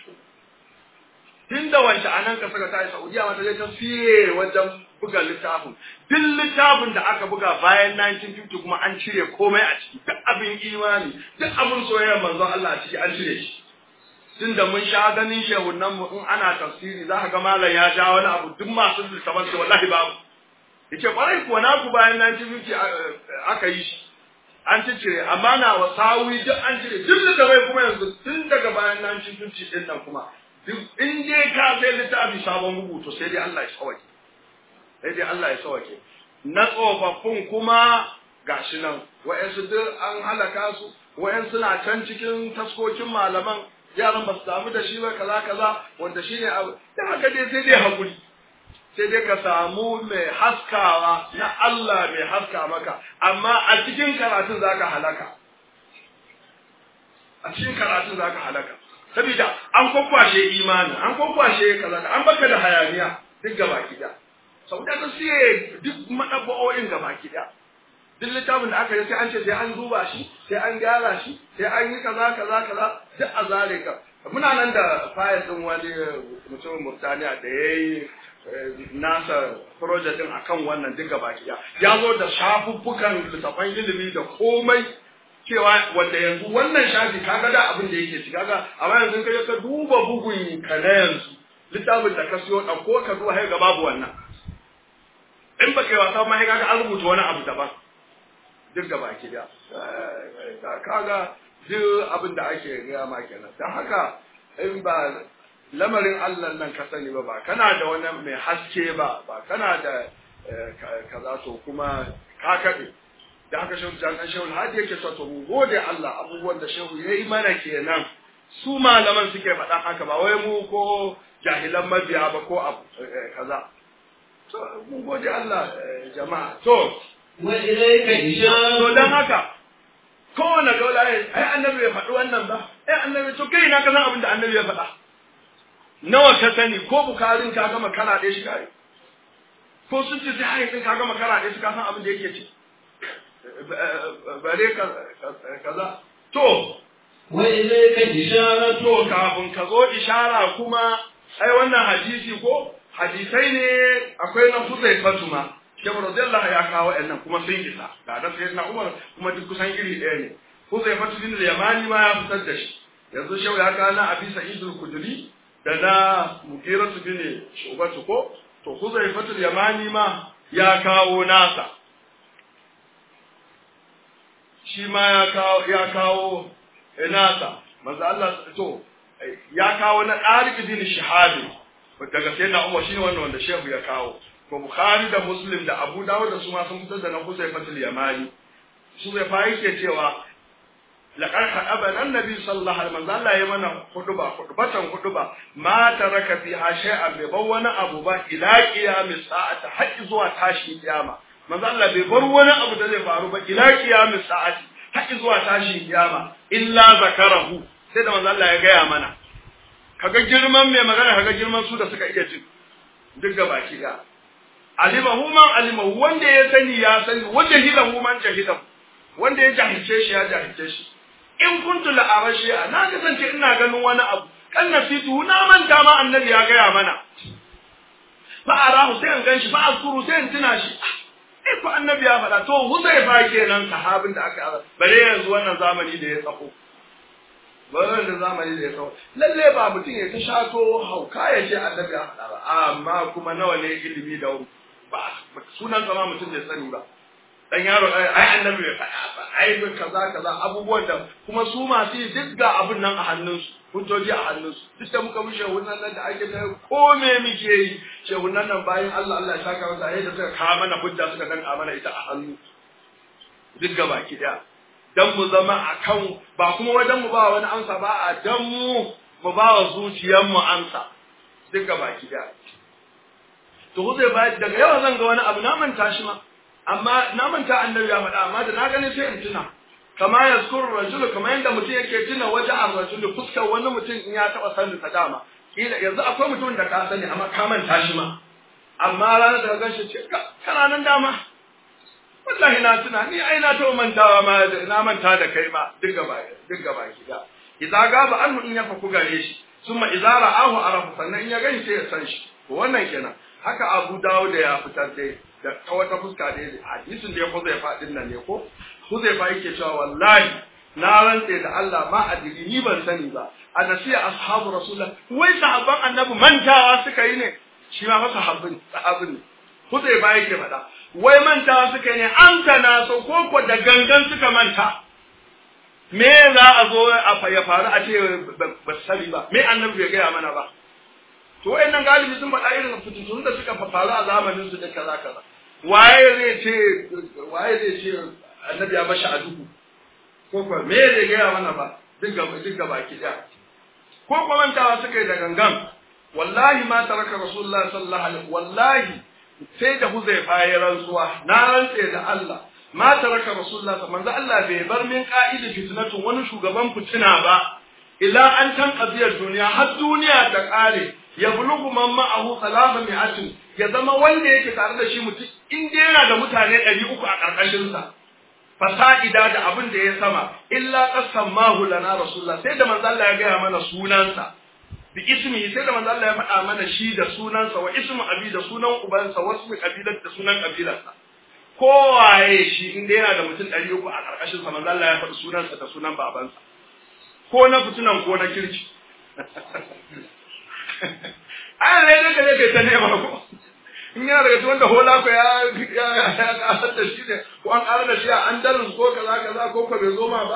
Saudiya mata zai ta fiye wajen buga littafin duk littafin da aka buga bayan 1950 kuma an cire komai a ciki duk abin imani duk abin soyayyar manzon Allah a ciki an cire shi tun da mun sha ganin shehunan mu in ana tafsiri za ka ga malam ya sha wani abu duk masu littafan su wallahi babu yace kwarai kuwa naku bayan 1950 aka yi shi an cire amma na wasawi duk an cire duk da bai kuma yanzu tun daga bayan 1950 din nan kuma duk in dai ka sai littafi sabon rubutu sai dai Allah ya sauke na tsofaffin kuma gashi nan wa'yansu duk an halaka su wa'yansu na can cikin taskokin malaman yaran ba su samu da shi ba kaza wanda shine abu da haka dai sai dai hakuri sai dai ka samu mai haskawa na Allah mai haska maka amma a cikin karatun zaka halaka saboda an kwakwashe imanin an kwakwashe kaza an baka da hayaniya duk gaba kida saboda ta siye duk madabba'o'in gaba kida duk littafin da aka yi sai an ce sai an duba shi sai an gyara shi sai an yi kaza duk a zare ka muna nan da fayil din wani mutumin Murtaniya da yayi nasa project din akan wannan duka baki ya zo da shafuffukan littafan ilimi da komai cewa wanda yanzu wannan shafi kaga da abin da yake ci kaga amma yanzu kai ka duba bugun ka na yanzu littafin da ka siyo ko ka duba har ga babu wannan in baka yi wasa ma kaga an rubuta wani abu daban duk da baki da kaga duk abin da ake gaya ma kenan dan haka in ba lamarin Allah nan ka sani ba kana da wani mai haske ba kana da kaza to kuma ka kade da haka shehu jan shehu hadi yake so to mu gode Allah abubuwan da shehu yayi mana kenan su malaman suke faɗa haka ba wai mu ko jahilan mabiya ba ko kaza to mu gode Allah jama'a to wa ilayka isharu to dan haka kowane gaula ai annabi ya faɗi wannan ba annabi to kai na ka san abin da annabi ya faɗa nawa ka sani ko bukarin ka gama kana ɗaya shi kai ko sun ce sai hayin ka gama kana ɗaya shi ka san abin da yake ci bare kaza to wa ilayka ishara to kafin ka zo ishara kuma ai wannan hadisi ko hadisai ne akwai na Huzai Fatuma Shehu radiyallahu ya kawo annan kuma sun isa da da sayyidina Umar kuma duk kusan iri ɗaya ne Huzai Fatuma da Yamani ma ya fitar da shi yanzu Shehu ya kawo na Abi Sa'id al-Khudri da na Mughiratu bin Shubatu ko to Huzai Fatuma Yamani ma ya kawo nasa shi ma ya kawo nasa manzo Allah to ya kawo na Tariq bin Shihab daga sayyidina Umar shine wannan wanda Shehu ya kawo ko Bukhari da Muslim da Abu Dawud da su ma sun fitar da na Huzaifatul Yamani su bai fa yake cewa laqad hadaba annabi sallallahu alaihi wasallam Allah ya mana huduba ma taraka fiha shay'an bai bar wani abu ba ila qiyamis sa'ati har zuwa tashin kiyama manzo Allah bai bar wani abu da zai faru ba ila qiyamis sa'ati har zuwa tashin kiyama illa zakarahu sai da manzo Allah ya gaya mana kaga girman mai magana kaga girman su da suka iya jin duk gabaki da alimahu man alimahu wanda ya sani wanda hilahu man jahilahu wanda ya jahilce shi ya jahilce shi in kuntu la arashi na kasance ina ganin wani abu kan nasitu na manta ma annabi ya gaya mana fa arahu sai an ganshi fa azkuru sai in tuna shi ko annabi ya faɗa to Huzaifa kenan sahabin da aka bare yanzu wannan zamani da ya tsako wannan zamani da ya tsawo lalle ba mutum ya ta shato hauka ya ce annabi ya faɗa ba amma kuma nawa ne ilimi da ba sunan zama mutum bai sani ba dan yaro ai annabi ya faɗa ba ai kaza abubuwan da kuma su masu yi duk ga abun nan a hannunsu hujjoji a hannunsu duk da muka bi shehunan nan da ake ta ko me muke yi shehunan nan bayan Allah ya saka masa ai da suka kawo mana hujja suka danka mana ita a hannu duk gaba ki daya dan mu zama akan ba kuma wajen mu ba wani amsa ba a dan mu ba wa zuciyar mu amsa duk gaba ki daya to zai ba daga yawa zan ga wani abu na manta shi ma amma na manta annabi ya faɗa amma da na gani sai in tuna kama yazkuru rajulu kama yanda mutum yake tuna waje a rajulu fuskar wani mutum in ya taɓa sanin sa dama kila yanzu akwai mutumin da ka sani amma ka manta shi ma amma ranar da gan shi ce kana nan dama wallahi na tuna ni ai na taɓa mantawa ma na manta da kai ma duk gaba gida idza gaba anhu in ya faku gare shi summa idza ra'ahu arafu sannan in ya gani sai ya san shi to wannan kenan haka Abu Dawud ya fitar da ta wata fuska da hadisin da ya Huzaifa din nan ne ko Huzaifa yake cewa wallahi na rantse da Allah ma adiri ni ban sani ba anasiya ashabu rasulullah wai sahabban annabi mantawa suka yi ne shi ma sahabin Huzaifa yake faɗa wai mantawa suka ne an tana so ko da gangan suka manta me za a zo ya faru a ce ba sani ba me annabi bai gaya mana ba to wayannan galibi sun faɗa irin fitintun da suka faru a zamanin su da kaza kaza waye zai ce annabi ya bashi a duhu ko ko me zai gaya mana ba duk gaba ki daya ko ko mantawa suka yi da gangan wallahi ma taraka rasulullahi sallallahu alaihi wallahi sai da Huzaifa ya rantsuwa na rantse da Allah ma taraka rasulullahi manzo Allah bai bar min qa'idi fitnatun wani shugaban fitina ba ila an tanqadiyar duniya har duniya ta kare ya bulugu man ma'ahu 300 ya zama wanda yake tare da shi mutum in dai yana da mutane 300 a karkashin sa fasa'ida da abin da ya sama illa qasammahu lana rasulullah sai da manzo Allah ya gaya mana sunansa bi ismi sai da manzo Allah ya faɗa mana shi da sunansa wa ismu abi da sunan ubansa wasu kabilar da sunan kabilarsa kowaye shi inda yana da mutum 300 a karkashin sa manzo Allah ya faɗi sunansa da sunan babansa ko na fitunan ko na kirki ai ne da kake ta nema ko in yana daga wanda hola ko ya kasar da shi ne ko an ƙara da shi a Andalus ko kaza ko bai zo ma ba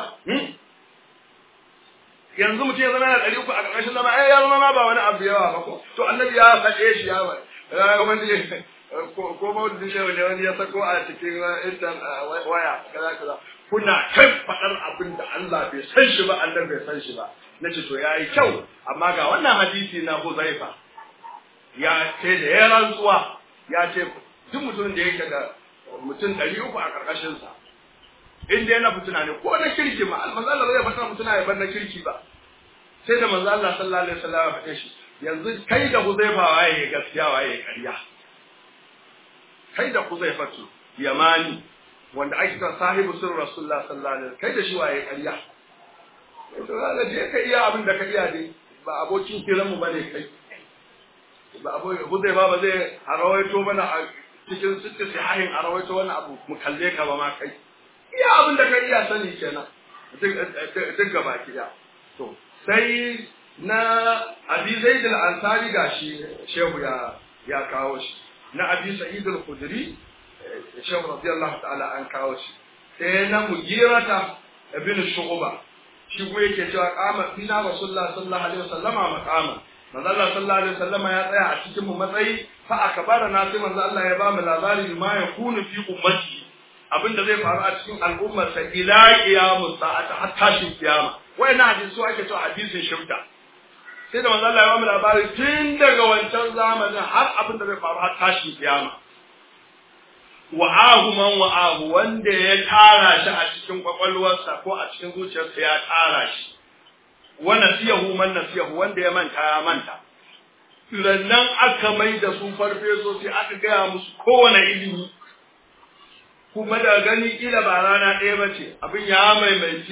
yanzu mutum ya zama yana 300 a ƙarƙashin zama ai ya zama ma ba wani abu yawa ba ko to annabi ya faɗe shi ya wani ko ba wani shi wani ya sako a cikin intan waya kaza kuna kai faɗar abin da Allah bai san shi ba Allah bai san shi ba nace to yayi kyau amma ga wannan hadisi na Huzaifa ya ce da ya rantsuwa ya ce duk mutumin da yake da mutum 300 a ƙarƙashin sa in dai na fituna ne ko na kirki ma manzo Allah bai fata mutuna ya bar na kirki ba sai da manzo Allah sallallahu alaihi wasallam ya faɗe shi yanzu kai da Huzaifa waye gaskiya waye ƙarya kai da Huzaifa Yamani wanda ake ta sahibu sirr Rasulullah sallallahu alaihi wasallam kai da shi waye ƙarya to Allah je ka iya abin da ka iya dai ba abokin kiran mu bane kai ba Huzaifa ba zai harawaito mana a cikin sittin sahihin harawaito wannan abu mu kalle ka ba ma kai iya abin da ka iya sani kenan duk gaba kiya to sai na Abi Zaid al-Ansari gashi shehu ya kawo shi na Abi Sa'id al-Khudri shehu radiyallahu ta'ala an kawo shi sai na Mugirata ibn Shu'ba shi ko yake cewa qama fina Rasulullah sallallahu alaihi wasallama maqama manzo Allah sallallahu alaihi wasallama ya tsaya a cikin mu matsayi fa akbara na sai manzo Allah ya ba mu labari ma yakunu fi ummati abinda zai faru a cikin al'ummar sa ila qiyamus sa'ata hatta shi kiyama wayannan hadisi ake cewa hadisin shirka sai da manzo Allah ya ba mu labari tun daga wancan zamanin har abinda zai faru har tashi kiyama wa'ahu man wa'ahu wanda ya tara shi a cikin kwakwalwarsa ko a cikin zuciyarsa ya tara shi wa nasiyahu man nasiyahu wanda ya manta lannan aka mai da su farfeso sai aka gaya musu kowane ilimi kuma da gani kila ba rana ɗaya ba ce abin ya maimaici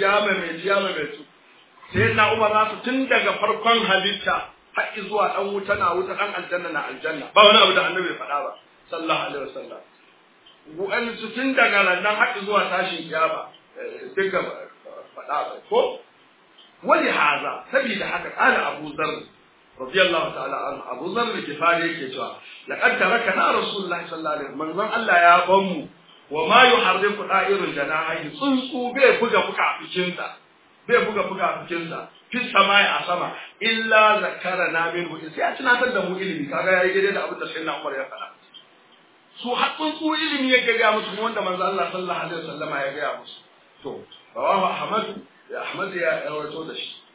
sai na Umar nasu tun daga farkon halitta har zuwa dan wuta na wuta dan aljanna na aljanna ba wani abu da annabi ya faɗa ba sallallahu alaihi wasallam wa'an su tun daga nan har zuwa tashin kiyama duka faɗa ba ko wani haza sabida haka kana Abu Dharr radiyallahu ta'ala anhu Abu Dharr al-Ghifari yake cewa laqad tarakana rasulullahi sallallahu alaihi wasallam manzon Allah ya ban mu wa ma yuharriku da'irul janahi tsuntsu bai buga fukafikinsa fi samai a sama illa zakarana minhu sai a tunatar da mu ilimi kaga yayi daidai da abin da sayyidina Umar ya faɗa su har tsuntsu ilimi yake ga musu wanda manzo Allah sallallahu alaihi wasallama ya ga musu to rawahu Ahmad ya rawaito da shi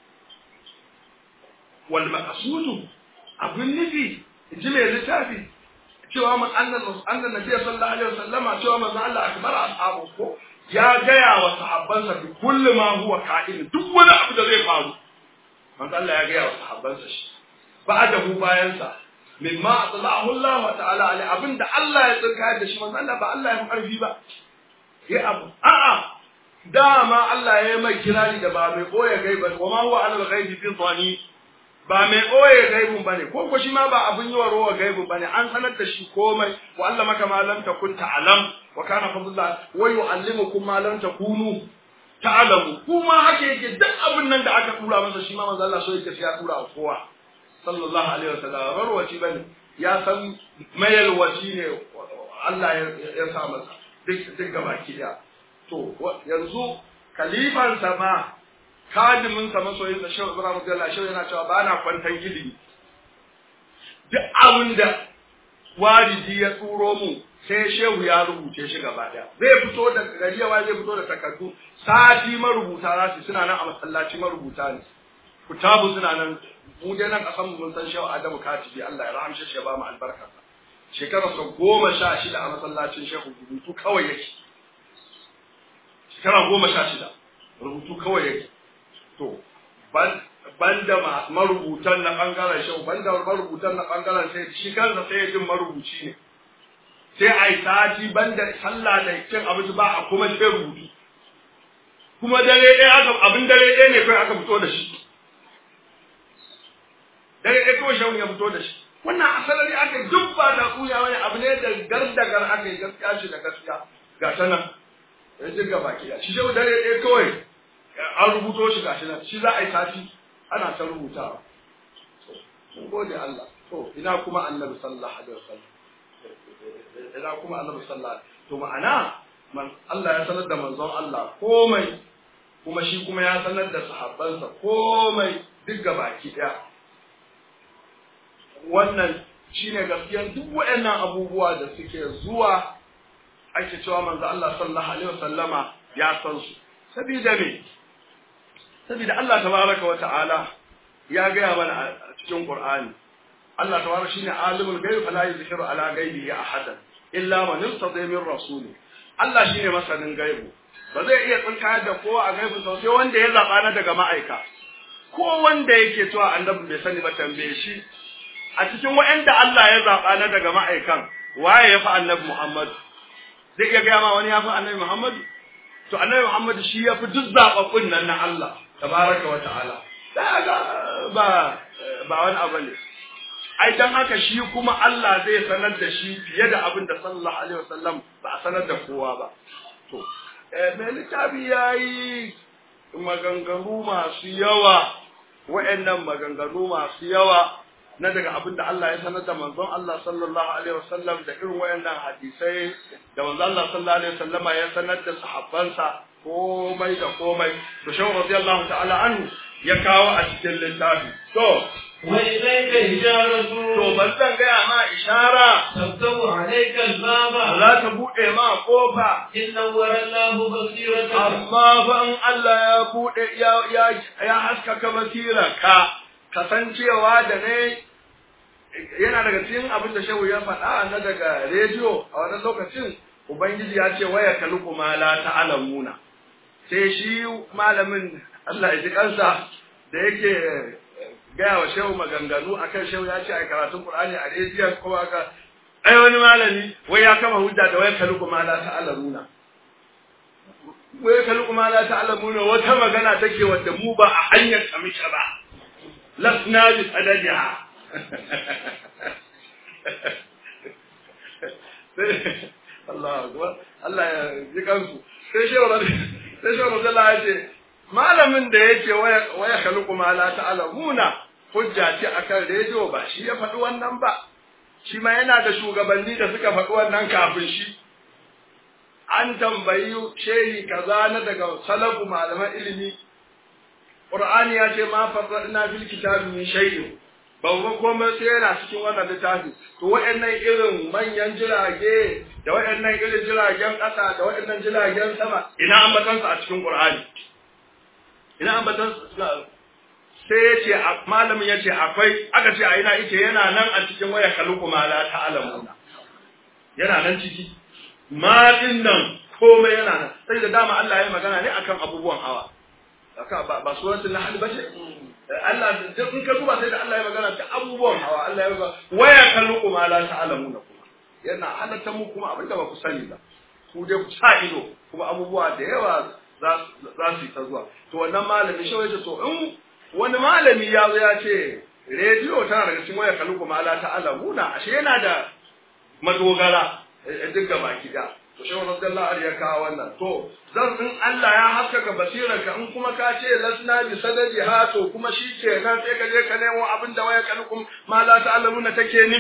wal maqsudu abun nufi ji mai littafi cewa man annan nabi sallallahu alaihi wasallama cewa manzo Allah akbar ashabu ko ya gaya wa sahabbansa bi kulli ma huwa ka'in duk wani abu da zai faru manzo Allah ya gaya wa sahabbansa shi ba'dahu bayansa mimma atlahu Allah ta'ala alai abinda Allah ya tsirka da shi manzo Allah ba Allah ya karfi ba ya abu dama Allah ya yi mai kirari da ba mai koya gaiba wa ma huwa alal ghaibi bi dhani ba mai koye gaibun bane ko shi ma ba abun yi wa rowa gaibun bane an sanar da shi komai wa Allah maka ma lam takun ta'lam wa kana fadlullah wa yu'allimukum ma lam takunu ta'lamu kuma haka yake duk abun nan da aka tura masa shi ma manzo Allah so yake ya tura kowa sallallahu alaihi wasallam barwaci bane ya san mayalwaci ne Allah ya sa masa duk gabaki daya to yanzu kalifansa ma kadiminsa masoyin da Shehu Ibrahim Abdullahi Shehu yana cewa ba na kwantan ilimi duk abin da walidi ya tsuro mu sai Shehu ya rubuce shi gaba daya zai fito da gariyawa zai fito da takardu sati marubuta za su suna nan a masallaci marubuta ne kutabu suna nan mu dai nan kasan mun san Shehu Adamu Katibi Allah ya rahamshe shi ya ba mu albarka shekara 16 a masallacin Shehu rubutu kawai yake shekara 16 rubutu kawai yake to banda marubutan na bangaren Shehu banda marubutan na bangaren sai shi kansa sai jin marubuci ne sai ai sati banda sallah da cin abinci ba a kuma sai rubutu kuma dare ɗaya aka abin dare ɗaya ne kai aka fito da shi dare ɗaya kawai Shehu ya fito da shi wannan asalari aka duk ba da kuya wani abu ne da gardagar aka yi gaskiya shi da gaskiya ga ta nan ya jirga baki shi Shehu dare ɗaya kawai an rubuto shi gashi nan shi za a yi sati ana ta rubutawa mun gode Allah to ina kuma Annabi sallallahu alaihi wasallam ina kuma Annabi sallallahu to ma'ana Allah ya sanar da manzon Allah komai kuma shi kuma ya sanar da sahabbansa komai duk gabaki daya wannan shine gaskiyar duk waɗannan abubuwa da suke zuwa ake cewa manzo Allah sallallahu alaihi wasallama ya san su sabida me sabida Allah tabaraka wa ta'ala ya gaya mana a cikin Qur'ani Allah tabaraka shine alimul ghaib fala yuzhiru ala ghaibihi ahadan illa man irtada min rasuli Allah shine masanin gaibu ba zai iya tsinka da kowa a gaibin sa sai wanda ya zaba na daga ma'aika ko wanda yake cewa annabi bai sani ba tambaye shi a cikin waɗanda Allah ya zaba na daga ma'aikan waye ya fi annabi Muhammad zai iya gaya ma wani ya fi annabi Muhammad to annabi Muhammad shi ya fi duk zababbun nan na Allah tabaraka wa ta'ala daga ba wani abu ne ai dan haka shi kuma Allah zai sanar da shi fiye da abin da sallallahu alaihi wasallam ba a sanar da kowa ba to mai littafi yayi maganganu masu yawa wa'annan maganganu masu yawa na daga abin da Allah ya sanar da manzon Allah sallallahu alaihi wasallam da irin wayannan hadisai da manzon Allah sallallahu alaihi wasallam ya sanar da sahabbansa komai da komai to Shehu radiyallahu ta'ala anhu ya kawo a cikin littafi to wa ilayka isharatu to ban zan ga ma ishara tabtabu alayka al-baba za ta bude ma kofa inna warallahu basiratan amma ban Allah ya bude ya haskaka basirarka kasancewa da ne yana daga cikin abin da Shehu ya faɗa na daga rediyo a wannan lokacin Ubangiji ya ce waya kaluku ma la ta'lamuna sai shi malamin Allah ya ji kansa da yake gaya wa Shehu maganganu akan Shehu ya ce a karatun Qur'ani a rediyo ko aka ai wani malami wai ya kama hujja da waya kaluku ma la ta'lamuna waya kaluku ma la ta'lamuna wata magana take wanda mu ba a hanyar ta muke ba lasna bi sadadiha Allah akbar Allah ya ji kansu sai shehu Allah ya ce malamin da yake waya khaluqu ma la ta'lamuna hujja ce akan rediyo ba shi ya faɗi wannan ba shi ma yana da shugabanni da suka faɗi wannan kafin shi an tambayi shehi kaza na daga salafu malaman ilimi Qur'ani ya ce ma farradna fil kitabi min shay'in ba ga komai sai yana cikin wannan littafi to waɗannan irin manyan jirage da waɗannan irin jiragen ƙasa da waɗannan jiragen sama ina ambatan su a cikin Qur'ani ina ambatan su sai yace malamin yace akwai aka ce a ina yake yana nan a cikin waya kaluku ma la ta'lamuna yana nan ciki ma din nan komai yana nan sai da dama Allah ya magana ne akan abubuwan hawa ba suratul nahl ba ce Allah da in ka duba sai da Allah ya magana da abubuwan hawa Allah ya magana waya kalluku ma la ta'lamuna kuma yana halatta mu kuma abinda ba ku sani ba ku dai ku sa ido kuma abubuwa da yawa za su yi ta zuwa to wannan malami shi wace to in wani malami ya zo ya ce rediyo tana daga cikin waya kalluku ma la ta'lamuna ashe yana da madogara duk baki da to shi radiyallahu anhu ya kawo wannan to zan in Allah ya haskaka basirarka in kuma ka ce lasna bi sadadi ha to kuma shi kenan sai ka je ka nemo abin da waya kalkum ma la ta'lamuna take nufi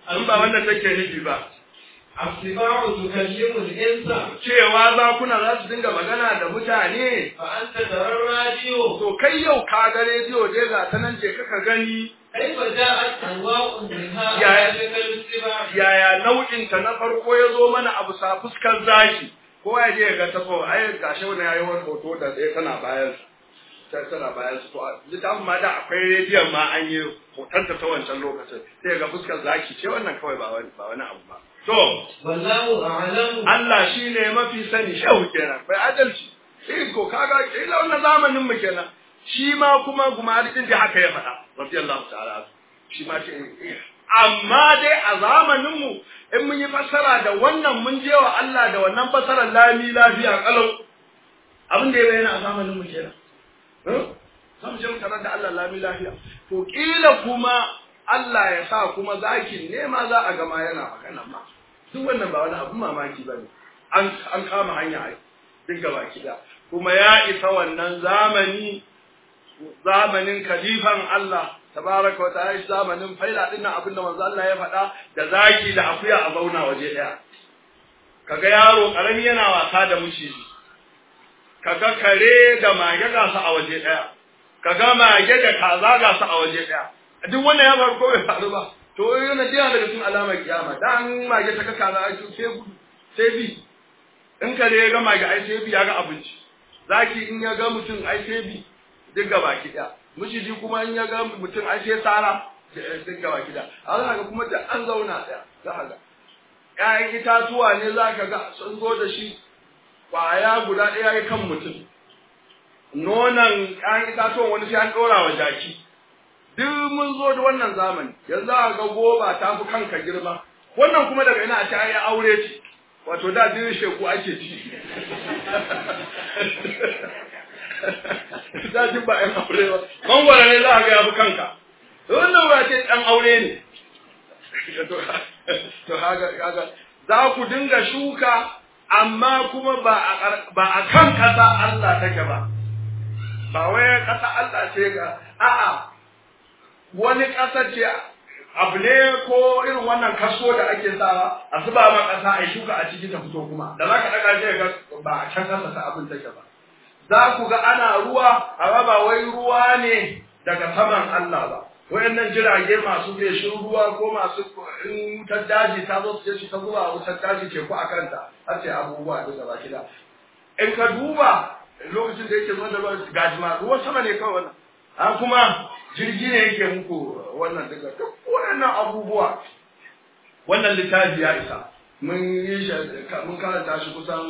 in ba wannan take nufi ba السباع تكلم الإنس cewa zakuna za su dinga magana da mutane فأنت ترى الراديو to kai yau ka ga rediyo je ga ta nan je kaka gani كيف جاءت أنواع منها يا- على شكل السباع yaya nau'in ta na farko ya zo mana abu sa fuskar zaki ko ya je ga tafo ai gashi wannan yayi wani hoto da sai tana bayan tana bayan su to littafin ma da akwai rediyon ma an yi hoton ta wancan lokacin sai ga fuskar zaki ce wannan kawai ba wani abu ba to والله أعلم Allah shine mafi sani shehu kenan bai adalci sai ko kaga ila wannan zamanin mu kenan shi ma kuma din da haka ya faɗa radiyallahu ta'ala shi ma ce amma dai a zamanin mu in mun yi fassara da wannan mun je wa Allah da wannan fassarar lami lafiya kalau abin da ya bayyana a zamanin mu kenan zamu je mu tarar da Allah lami lafiya to kila kuma Allah ya sa kuma zakin ne ma za a gama yana magana ma duk wannan ba wani abu mamaki bane an kama hanya ai duk gaba kida kuma ya isa wannan zamanin kalifan Allah tabaraka wa ta'ala zamanin faila din nan abinda manzo Allah ya faɗa da zaki da akuya a zauna waje daya kaga yaro karami yana wasa da mushiri kaga kare da mage ga su a waje daya kaga mage da kaza ga su a waje daya duk wannan ya faru ko bai faru ba to yana jiya daga cikin alamar kiyama dan mage ta kaza ai sai gudu sai bi in kare ya ga mage ai sai bi ya ga abinci zaki in ya ga mutum ai sai bi duk gaba ki daya miciji kuma in ya ga mutum ai sai sara duk gaba ki daya Allah ga kuma da an zauna daya za ka ga ƴaƴan itatuwa ne za ka ga sun zo da shi kwaya guda ɗaya ya kan mutum nonon ƴaƴan itatuwan wani sai an ɗora wa jaki duk mun zo da wannan zamani yanzu a ga goba ta fi kanka girma wannan kuma daga ina a ce ai aure ce wato da din sheku ake ci da din ba ai aure ba mangwara ne za a ga ya fi kanka wannan ba ce dan aure ne to haga za ku dinga shuka amma kuma ba a kan kasa Allah take ba wai kasa Allah ce ga a'a wani ƙasa ce abu ne ko irin wannan kaso da ake sawa a zuba ma ƙasa a shuka a ciki ta fito kuma da za ka ɗaga shi ga ba a can ƙasa ta abin take ba za ku ga ana ruwa amma ba wai ruwa ne daga saman Allah ba wayannan jirage masu feshin ruwa ko masu in wutar daji ta zo su je su ta zuwa wutar daji ce ku a kanta har sai abubuwa da gaba kida in ka duba lokacin da yake zuwa da ruwa gajima ruwan sama ne kawai wannan kuma jirgi ne yake muku wannan daga duk wannan abubuwa wannan littafi ya isa mun yi mun karanta shi kusan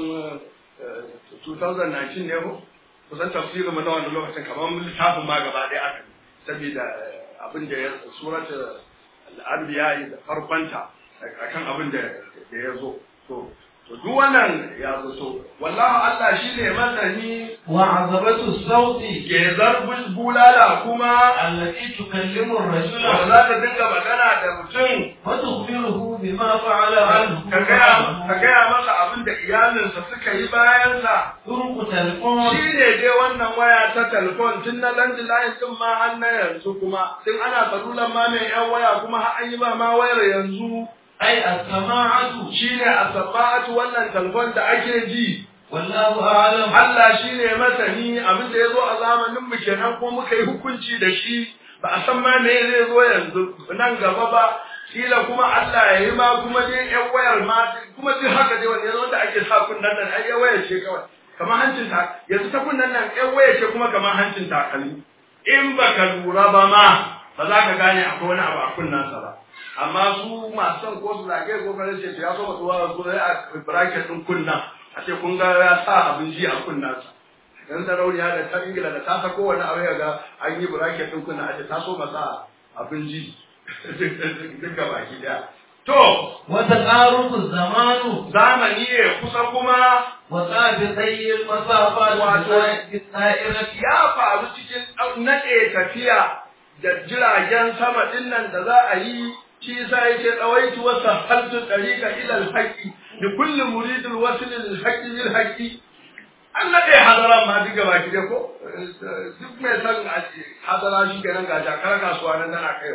2019 ne ko kusan tafsirin mu na wannan lokacin kamar littafin ma gaba ɗaya aka saboda abin da ya suratul al-anbiya da farkonta akan abin da ya zo to duk wannan ya zo to wallahi Allah shine masani وعذبة الصوت ke zarbul bulala kuma التي تكلم الرجل wanda za ta dinga magana da mutum وتخبره بما فعل عنه ka gaya masa abin da iyalinsa suka yi bayansa طرق تلفون shi ne dai wannan waya ta telefon tun na landline din ma har na yanzu kuma tun ana salulan ma mai yan waya kuma har an yi ba ma wayar yanzu أي السماعة shi ne a sabatu wannan telefon da ake ji والله أعلم Allah shi ne masani abin da ya zo a zamanin mu kenan ko muka yi hukunci da shi ba a san ma me zai zo yanzu nan gaba ba kila kuma Allah ya yi ma kuma dai yan wayar ma kuma duk haka dai wanda yanzu da ake sa kunnan nan ai yan wayar ce kawai kamar hancin ta yanzu ta kunnan nan yan wayar ce kuma kamar hancin takalmi in baka lura ba ma ba za ka gane akwai wani abu a kunnansa ba amma su masu son ko su zage ko kare ce ya so mutuwa su ne a bracket din kunna a ce kun ga ya sa abin ji a kunnansa dan sarauniya da ta ingila da ta sako wani abu ya ga an yi bracket din kunna a ce ta so masa abin ji duka baki daya to وتقارب الزمان zamani ne kusa kuma وسابقي المسافات الدائرة ya faru cikin naɗe tafiya da jiragen sama dinnan da za a yi shi yasa yake dawaitu wa sahaltu tariqa ila al-haqqi li kulli muridin wasil lil-haqqi lil-haqqi an naɗe hadaran ma diga baki da ko duk mai san hadara shi kenan ga jakar kasuwa nan tana kaiwa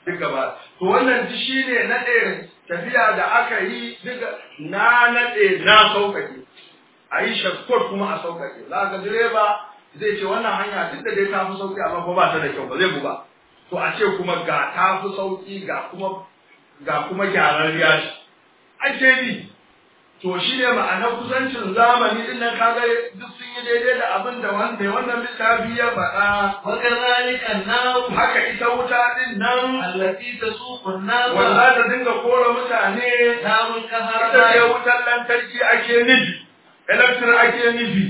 duk gaba to wannan ji shine nade tafiya da aka yi duka na nade na sauƙaƙe a yi shakkur kuma a sauƙaƙe za ka direba zai ce wannan hanya duk da dai ta fi sauƙi amma ba ta da kyau ba zai buga to a ce kuma ga ta fi sauƙi ga kuma gyararriya shi ake bi to shi ne ma'anar kusancin zamani din nan kaga duk sun yi daidai da abin da wannan littafi ya faɗa wa kadhalika an-nar haka ita wuta din nan allati tasuqu an-nar wanda ta dinga kora mutane narul ita kaharaba ce wutar lantarki ake nufi electric ake nufi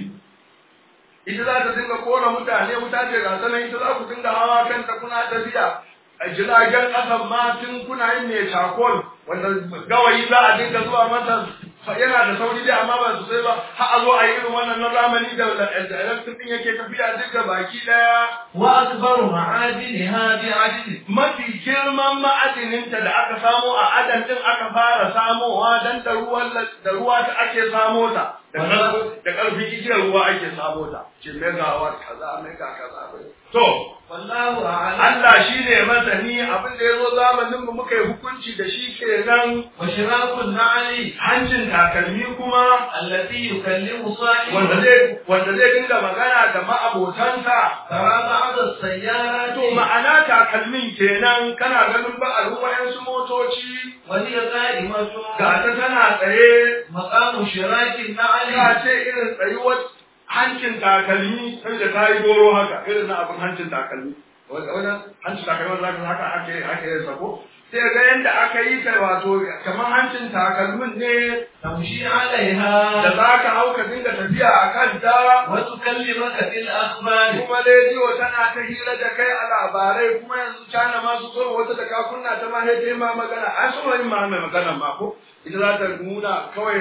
ita za ta dinga kora mutane wuta ce ga sanan ita za ku dinga hawa kanta kuna tafiya a jiragen ƙasan ma tun kuna yin mai charcoal wanda gawayi za a dinga zuwa masa yana da sauri dai amma ba sosai ba har a zo a yi irin wannan na zamani da electric din yake tafiya duka baki daya wa akbaru ma'adiniha bi'adli mafi girman ma'adininta da aka samo a adan din aka fara samowa dan da ruwa ta ake samo ta da ƙarfin igiyar ruwa ake samo ta ce megawatt kaza mega kaza to wallahu a'lam Allah shine masani abin da yazo zamanin mu muka yi hukunci da shi kenan wa shirakun na'ali hancin takalmi kuma allati yukallimu sahibi wanda zai dinga magana da ma'abotansa tara ba'd as-sayyarati to ma'ana takalmin kenan kana ganin ba alwayan su motoci wa hiya qa'imatu ga ta tana tsaye maqamu shirakin na'ali ka ce irin tsayuwar hancin takalmi sai da tayi goro haka irin na abin hancin takalmi wannan hancin takalmi zaka haka ake yin sako sai ga yanda aka yi ta wato kamar hancin takalmin ne tamshi alaiha da zaka hauka dinga tafiya akan ta wa tukallimaka fil akhbar kuma rediyo tana ta hira da kai a labarai kuma yanzu cana ma su so wata da ka kunna ta ma sai ma magana an so yin ma mai magana ma ko ita za ta nuna kawai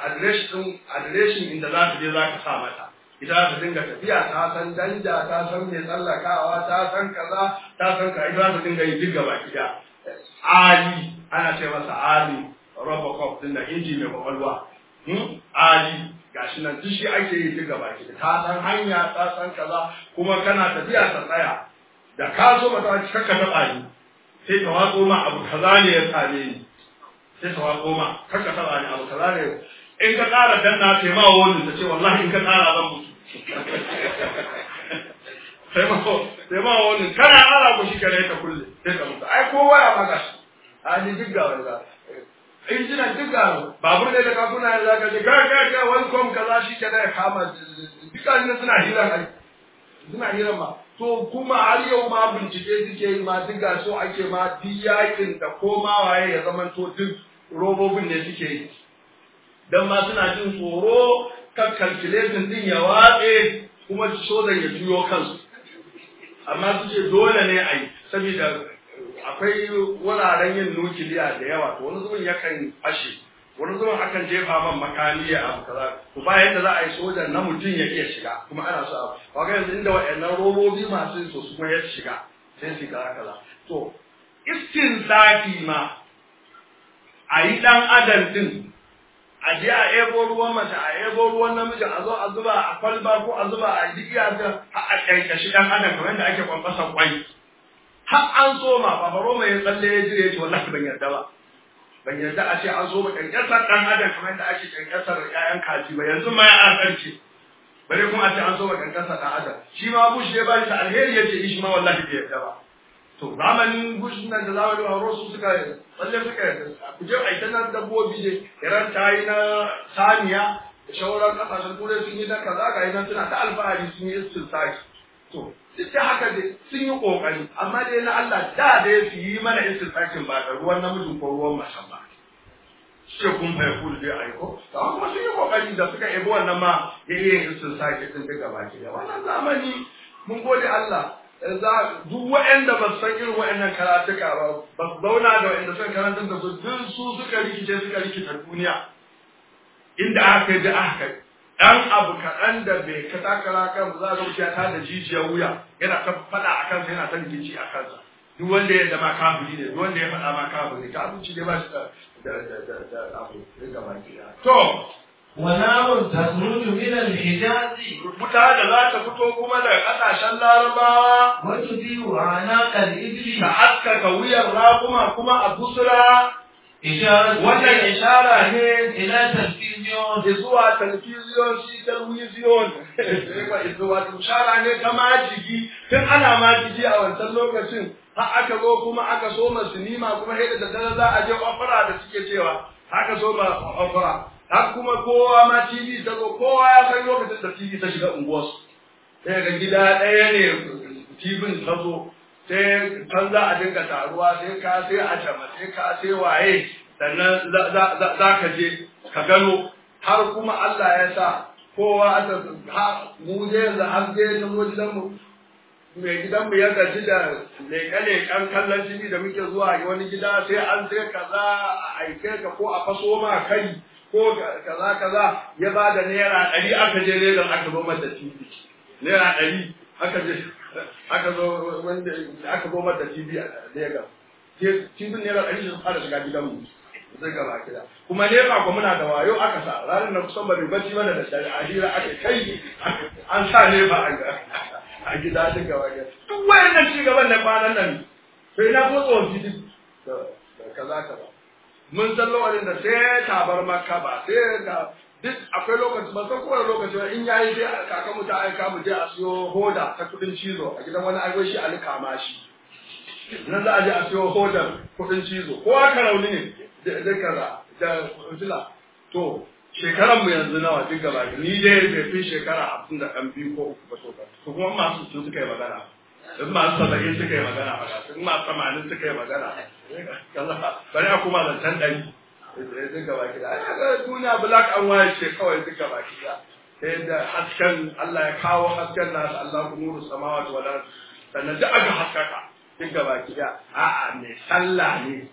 adireshin inda za ta je za ka sa mata ita za ta dinga tafiya ta san danja ta san mai tsallakawa ta san kaza ta san ka ita za ta dinga yi duk gaba gida ali ana ce masa ali robocop din da inji mai kwakwalwa ali gashi nan duk shi ake yi duk gaba gida ta san hanya ta san kaza kuma kana tafiya ta tsaya da ka so mata ka taɓa ni sai ta watso ma abu kaza ne ya same ni sai ta watso ma kar ka taɓa ni abu kaza ne in ka ƙara danna sai ma wani ta ce wallahi in ka ƙara zan mutu sai ma wani kana ƙara ku shi kare ta kulle sai ka mutu ai kowa ya maka shi a ni duk ga wanda injinan duk ga babur ne da kakuna ya zaka ce ga welcome kaza shi kenan ya kama duka ne suna hiran ai suna hiran ma to kuma har yau ma bincike suke yi ma duk ga so ake ma duk yakin da koma waye ya zama to duk robobin ne suke yi dan ma suna jin tsoro kan calculation din ya watse kuma sojan ya juyo kansu amma su ce dole ne a yi saboda akwai wuraren yin nukiliya da yawa to wani zubin yakan fashe wani zubin akan jefa man makami ya abu kaza to bayan da za a yi sojan na mutum ya iya shiga kuma ana so abu kaga yanzu inda waɗannan robobi masu so su kuma ya shiga sai su kaza kaza to istinsafi ma a yi dan adam din a je a ebo ruwan mace a ebo ruwan namiji a zo a zuba a kwalba ko a zuba a digiya ta a ƙyanƙyashi ɗan adam kamar yadda ake kwamfasa kwai har an soma ba faro mai tsalle ya jire ya ce wallahi ban yarda ba ban yarda a ce an soma ƙyanƙyasar ɗan adam kamar yadda ake ƙyanƙyasar ƴaƴan kaji ba yanzu ma ya an ƙarce bare kuma a ce an soma ƙyanƙyasar ɗan adam shi ma bush ya ba shi alheri ya ce shi ma wallahi bai yarda ba to zamanin bush nan da zamanin haro su suka tsalle suka ku je aitanar dabbobi ne iran ta yi na saniya da shawarar kasashen turai sun yi na kaza ga nan suna ta alfahari sun yi istilsaki to duk da haka dai sun yi kokari amma dai na Allah da dai su yi mana istilsakin ba da ruwan namijin ko ruwan macen ba shi kun bai kulu dai aiko to kuma sun yi kokari da suka ebo wannan ma yayin istilsaki din daga baki da wannan zamani mun gode Allah duk waɗanda ba su san irin waɗannan karatuka ba su zauna da waɗanda suka karanta da su duk su suka rikita duniya inda aka yi da aka yi ɗan abu kaɗan da bai ka takara kan za ga mutum ta da jijiyar wuya yana ta faɗa a kansa yana ta rikici a kansa duk wanda ya zama kafiri ne duk wanda ya faɗa ma kafiri kafirci ne ba shi da abu ya gaba ki to ونار تخرج من الحجاز wuta da za ta fito kuma daga ƙasashen larabawa وتضيء أعناق الإبل ta haskaka wuyar raguma kuma a busra إشارة wannan ishara ne إلى تلفزيون zuwa talfiziyon shi talwiziyon wato ishara ne ta majigi tun ana majigi a wancan lokacin har aka zo kuma aka soma sinima kuma sai da daddare za a je opera da suke cewa aka soma opera har kuma kowa ma TV ta zo kowa ya san lokacin da TV ta shiga unguwarsu sai ga gida ɗaya ne TV ta zo sai kan za a dinga taruwa sai ka sai a jama sai ka sai waye sannan za ka je ka gano har kuma Allah ya sa kowa aka mu je yanzu har je ta zo gidanmu mai gidanmu ya gaji da leƙe-leƙen kallon TV da muke zuwa wani gida sai an sai kaza a aike ka ko a faso ma kai ko kaza ya ba da naira 100 aka je Lagos aka zo mata TV naira 100 aka zo wanda aka zo mata TV a Lagos sai TV naira 100 sun fara shiga gidanmu zai gaba kida kuma ne ba ko muna da wayo aka sa ranar na kusan ba bai bacci mana da dare a hira aka kai an sa ne ba a gida duk gaba kida duk wayannan ci gaban na kwanan nan sai na ko tsohon TV kaza mun san lokacin da sai tabar maka ba sai ga duk akwai lokaci ba san kowane lokaci ba in yayi sai kaka mu ta aika mu je a siyo hoda ta kudin cizo a gidan wani aiwai shi alkama shi nan za a je a siyo hodar kudin cizo ko aka rauni ne da kaza da fitila to shekaran mu yanzu nawa duk gaba ni dai bai fi shekara 50 da kan biyu ko uku ba to kuma masu su suka yi magana in masu 70 suka yi magana in masu 80 suka yi magana bari a kuma zancen ɗari duka baki da ai ga duniya black and white ce kawai duka baki da sai da hasken Allah ya kawo hasken nasu Allah ku nuru samawati wal ard sannan da aka haskaka duka baki da a'a ne sallah ne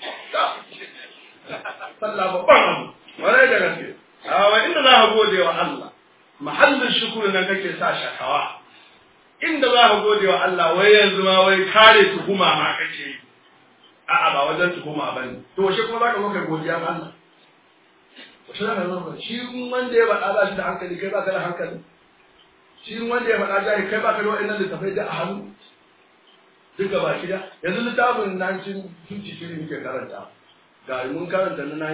sallah babban abu wai da gaske a inda za ka gode wa Allah mahallin shukuru nan kake sa shakawa inda za ka gode wa Allah wai yanzu ma wai kare tuhuma ma kake yi a'a ba wajen tuhuma bane to shi kuma zaka zo kai godiya ga Allah to shi zaka zo shi wanda ya faɗa ba shi da hankali kai ba ka da hankali shi wanda ya faɗa jari kai ba ka da wa'annan littafai da a hannu duka ba shi da yanzu littafin 1953 muke karanta ga mun karanta na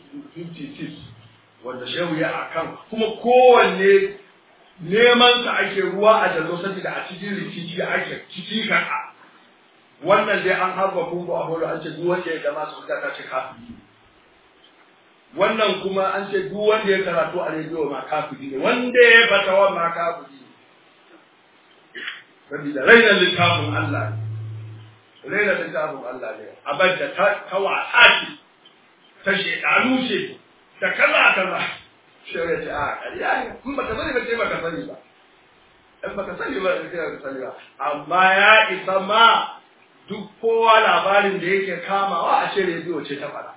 1956 wanda shehu ya akan kuma kowanne neman sa ake ruwa a jallo saboda a cikin rikici ake ciki ka wannan dai an harba kumbu a holo an ce duk wanda ya gama su ta ce kafiri wannan kuma an ce duk wanda ya karatu a rediyo ma kafiri ne wanda ya fatawa ma kafiri ne saboda rainar littafin Allah ne rainar littafin Allah ne abin da ta wasa ce ta shekaru ce ta kaza shi ya ce a ƙarya ne in baka sani ba ce baka sani ba in baka sani ba ce baka sani ba amma ya isa ma duk kowa labarin da yake kamawa a ce rediyo ce ta fara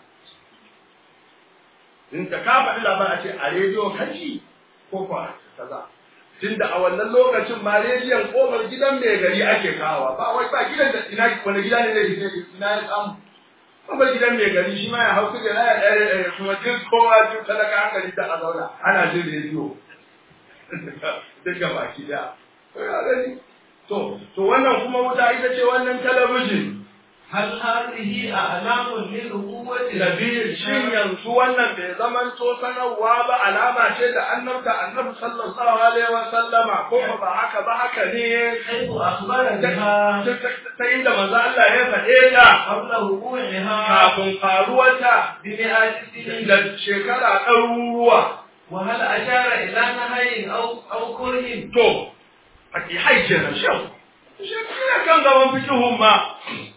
in ta ka faɗi labarin a ce a rediyo kaji ko kwa kaza tunda a wannan lokacin ma rediyon kofar gidan mai gari ake kawowa ba wai ba gidan da ina wani gida ne da ina ya samu kofar gidan mai gari shi ma ya hau kuje na ya ɗaya kuma duk kowa duk talaka hankali da a zauna ana jin rediyo duk gaba ki da to wannan kuma wuta ita ce wannan talabijin hal hadhihi a'lamun lil quwwati nabi shin yanzu wannan bai zaman to sanarwa ba alama ce da annabta annabi sallallahu alaihi wa sallama ko ba haka ba haka ne haitu akhbara biha ta inda manzo Allah ya faɗe ta qabla wuqu'iha kafin faruwarta bi mi'ati sinin da shekara ɗaruruwa wa hal ashara ila nahayin aw kurhin to ake haike na shan shi kan gaban fikihun ma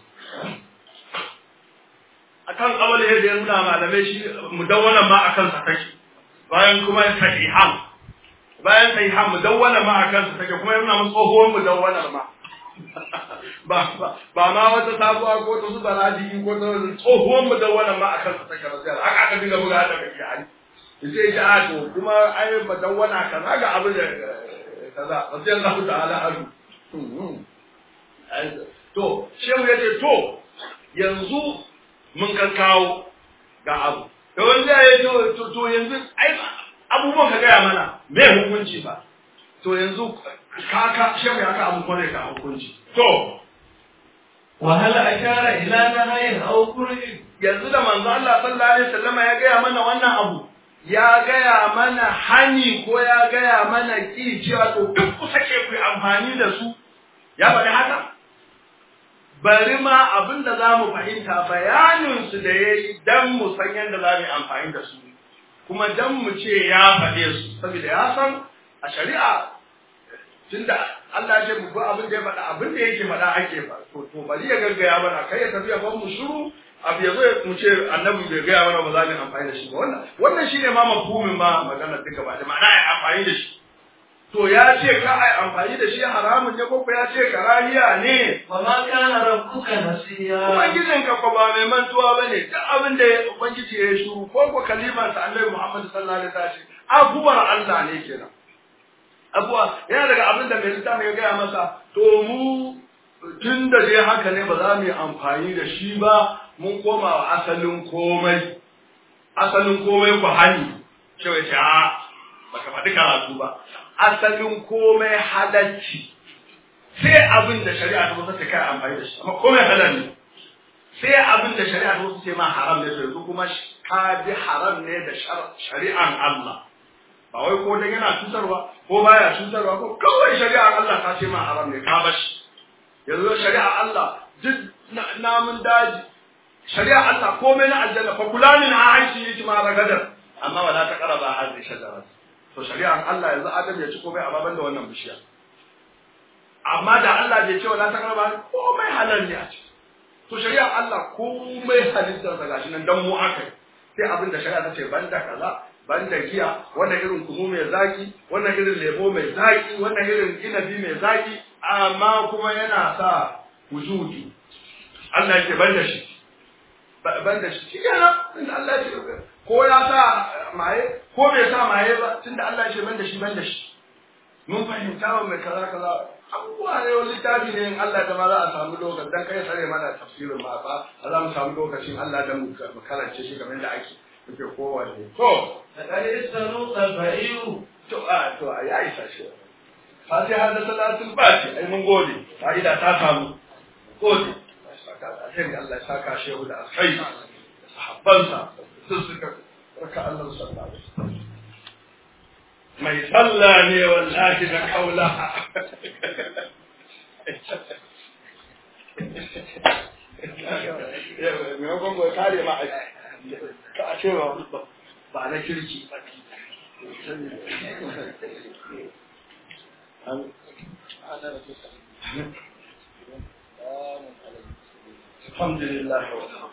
akan awal yadda ya nuna malamai shi mudawwana ma akan sa take bayan kuma sahihan mudawwana ma akan sa take kuma yana mun tsohuwar mudawwana ma ba ma wata sabuwa ko ta su baladi ko ta tsohuwar mudawwana ma akan sa take rasiyar haka aka dinga buga da kake hali sai ya a to kuma ai mudawwana kaza ga abu da kaza radiyallahu ta'ala anhu to shehu yace to yanzu mun kan kawo ga abu da wanda ya to yanzu ai abubuwan ka gaya mana me hukunci ba to yanzu ka shehu ya ka abu kore ka hukunci to wa hal ashara ila nahayin aw kurhin yanzu da manzo Allah sallallahu alaihi wasallam ya gaya mana wannan abu ya gaya mana hani ko ya gaya mana ki cewa to duk ku sake ku amfani da su ya faɗi haka bari ma abin da za mu fahimta bayanin su da yayi dan mu san yadda za mu yi amfani da su kuma dan mu ce ya faɗe su saboda ya san a shari'a tunda Allah ya ce mu ba abin da ya faɗa abin da yake faɗa ake fa to bari ya gaggaya mana kai ya tafi ya ban mu shiru abu ya zo mu ce annabi bai gaya mana ba za mu amfani da shi ba wannan shine ma mafhumin ma maganar duka ba da ma'ana ai amfani da shi to ya ce ka ai amfani da shi haramun ne ko ya ce karahiya ne wa ma kana rabbuka nasiya ubangijin ka ko ba mai mantuwa bane duk abin da ubangiji ya shuru ko kalimar sa Annabi Muhammad sallallahu alaihi wasallam abuwar Allah ne kenan abuwa yana daga abin da mai littafi ya gaya masa to mu tun da dai haka ne ba za mu yi amfani da shi ba mun koma wa asalin komai ku hani cewa ce a baka faɗi karatu ba asalin komai halacci sai abin da shari'a ta wasu ta kai amfani da shi amma komai halal ne sai abin da shari'a ta wasu ce ma haram ne yanzu kuma ka bi haram ne da shari'an Allah ba wai ko dan yana cutarwa ko baya cutarwa ko kawai shari'ar Allah ta ce ma haram ne ka bashi yanzu shari'ar Allah duk namun daji shari'a Allah komai na aljanna fa kulanin a aishi yake ma ragadar amma wala ta qaraba hadhihi shajara to shari'an Allah yanzu Adam ya ci komai a baban da wannan bishiya amma da Allah bai ce wala ta qaraba komai halal ne a ci to shari'an Allah komai halittar sa gashi nan dan mu akai sai abin da shari'a ta ce banda kaza banda giya wannan irin kunu mai zaki wannan irin lemo mai zaki wannan irin inabi mai zaki amma kuma yana sa wujudi Allah yake banda shi banda shi kenan tunda Allah ya ce ko ya sa maye ko bai sa maye ba tunda Allah ya ce banda shi mun fahimta wa mai kaza abubuwa ne wani littafi ne in Allah da ma za a samu lokaci dan kai sare mana tafsirin ba za mu samu lokacin Allah dan mu karance shi kamar da ake muke kowanne to da kai sanu tabi'u to ya isa shi Fatiha da salatul fati ai mun gode fa'ida ta samu gode Allah ya saka shehu da alkhairi da sahabbansa sun suka raka Allah sallallahu alaihi wasallam mai sallah ne wallahi da kaula me ko go kare ma ka cewa ba na kirki الحمد لله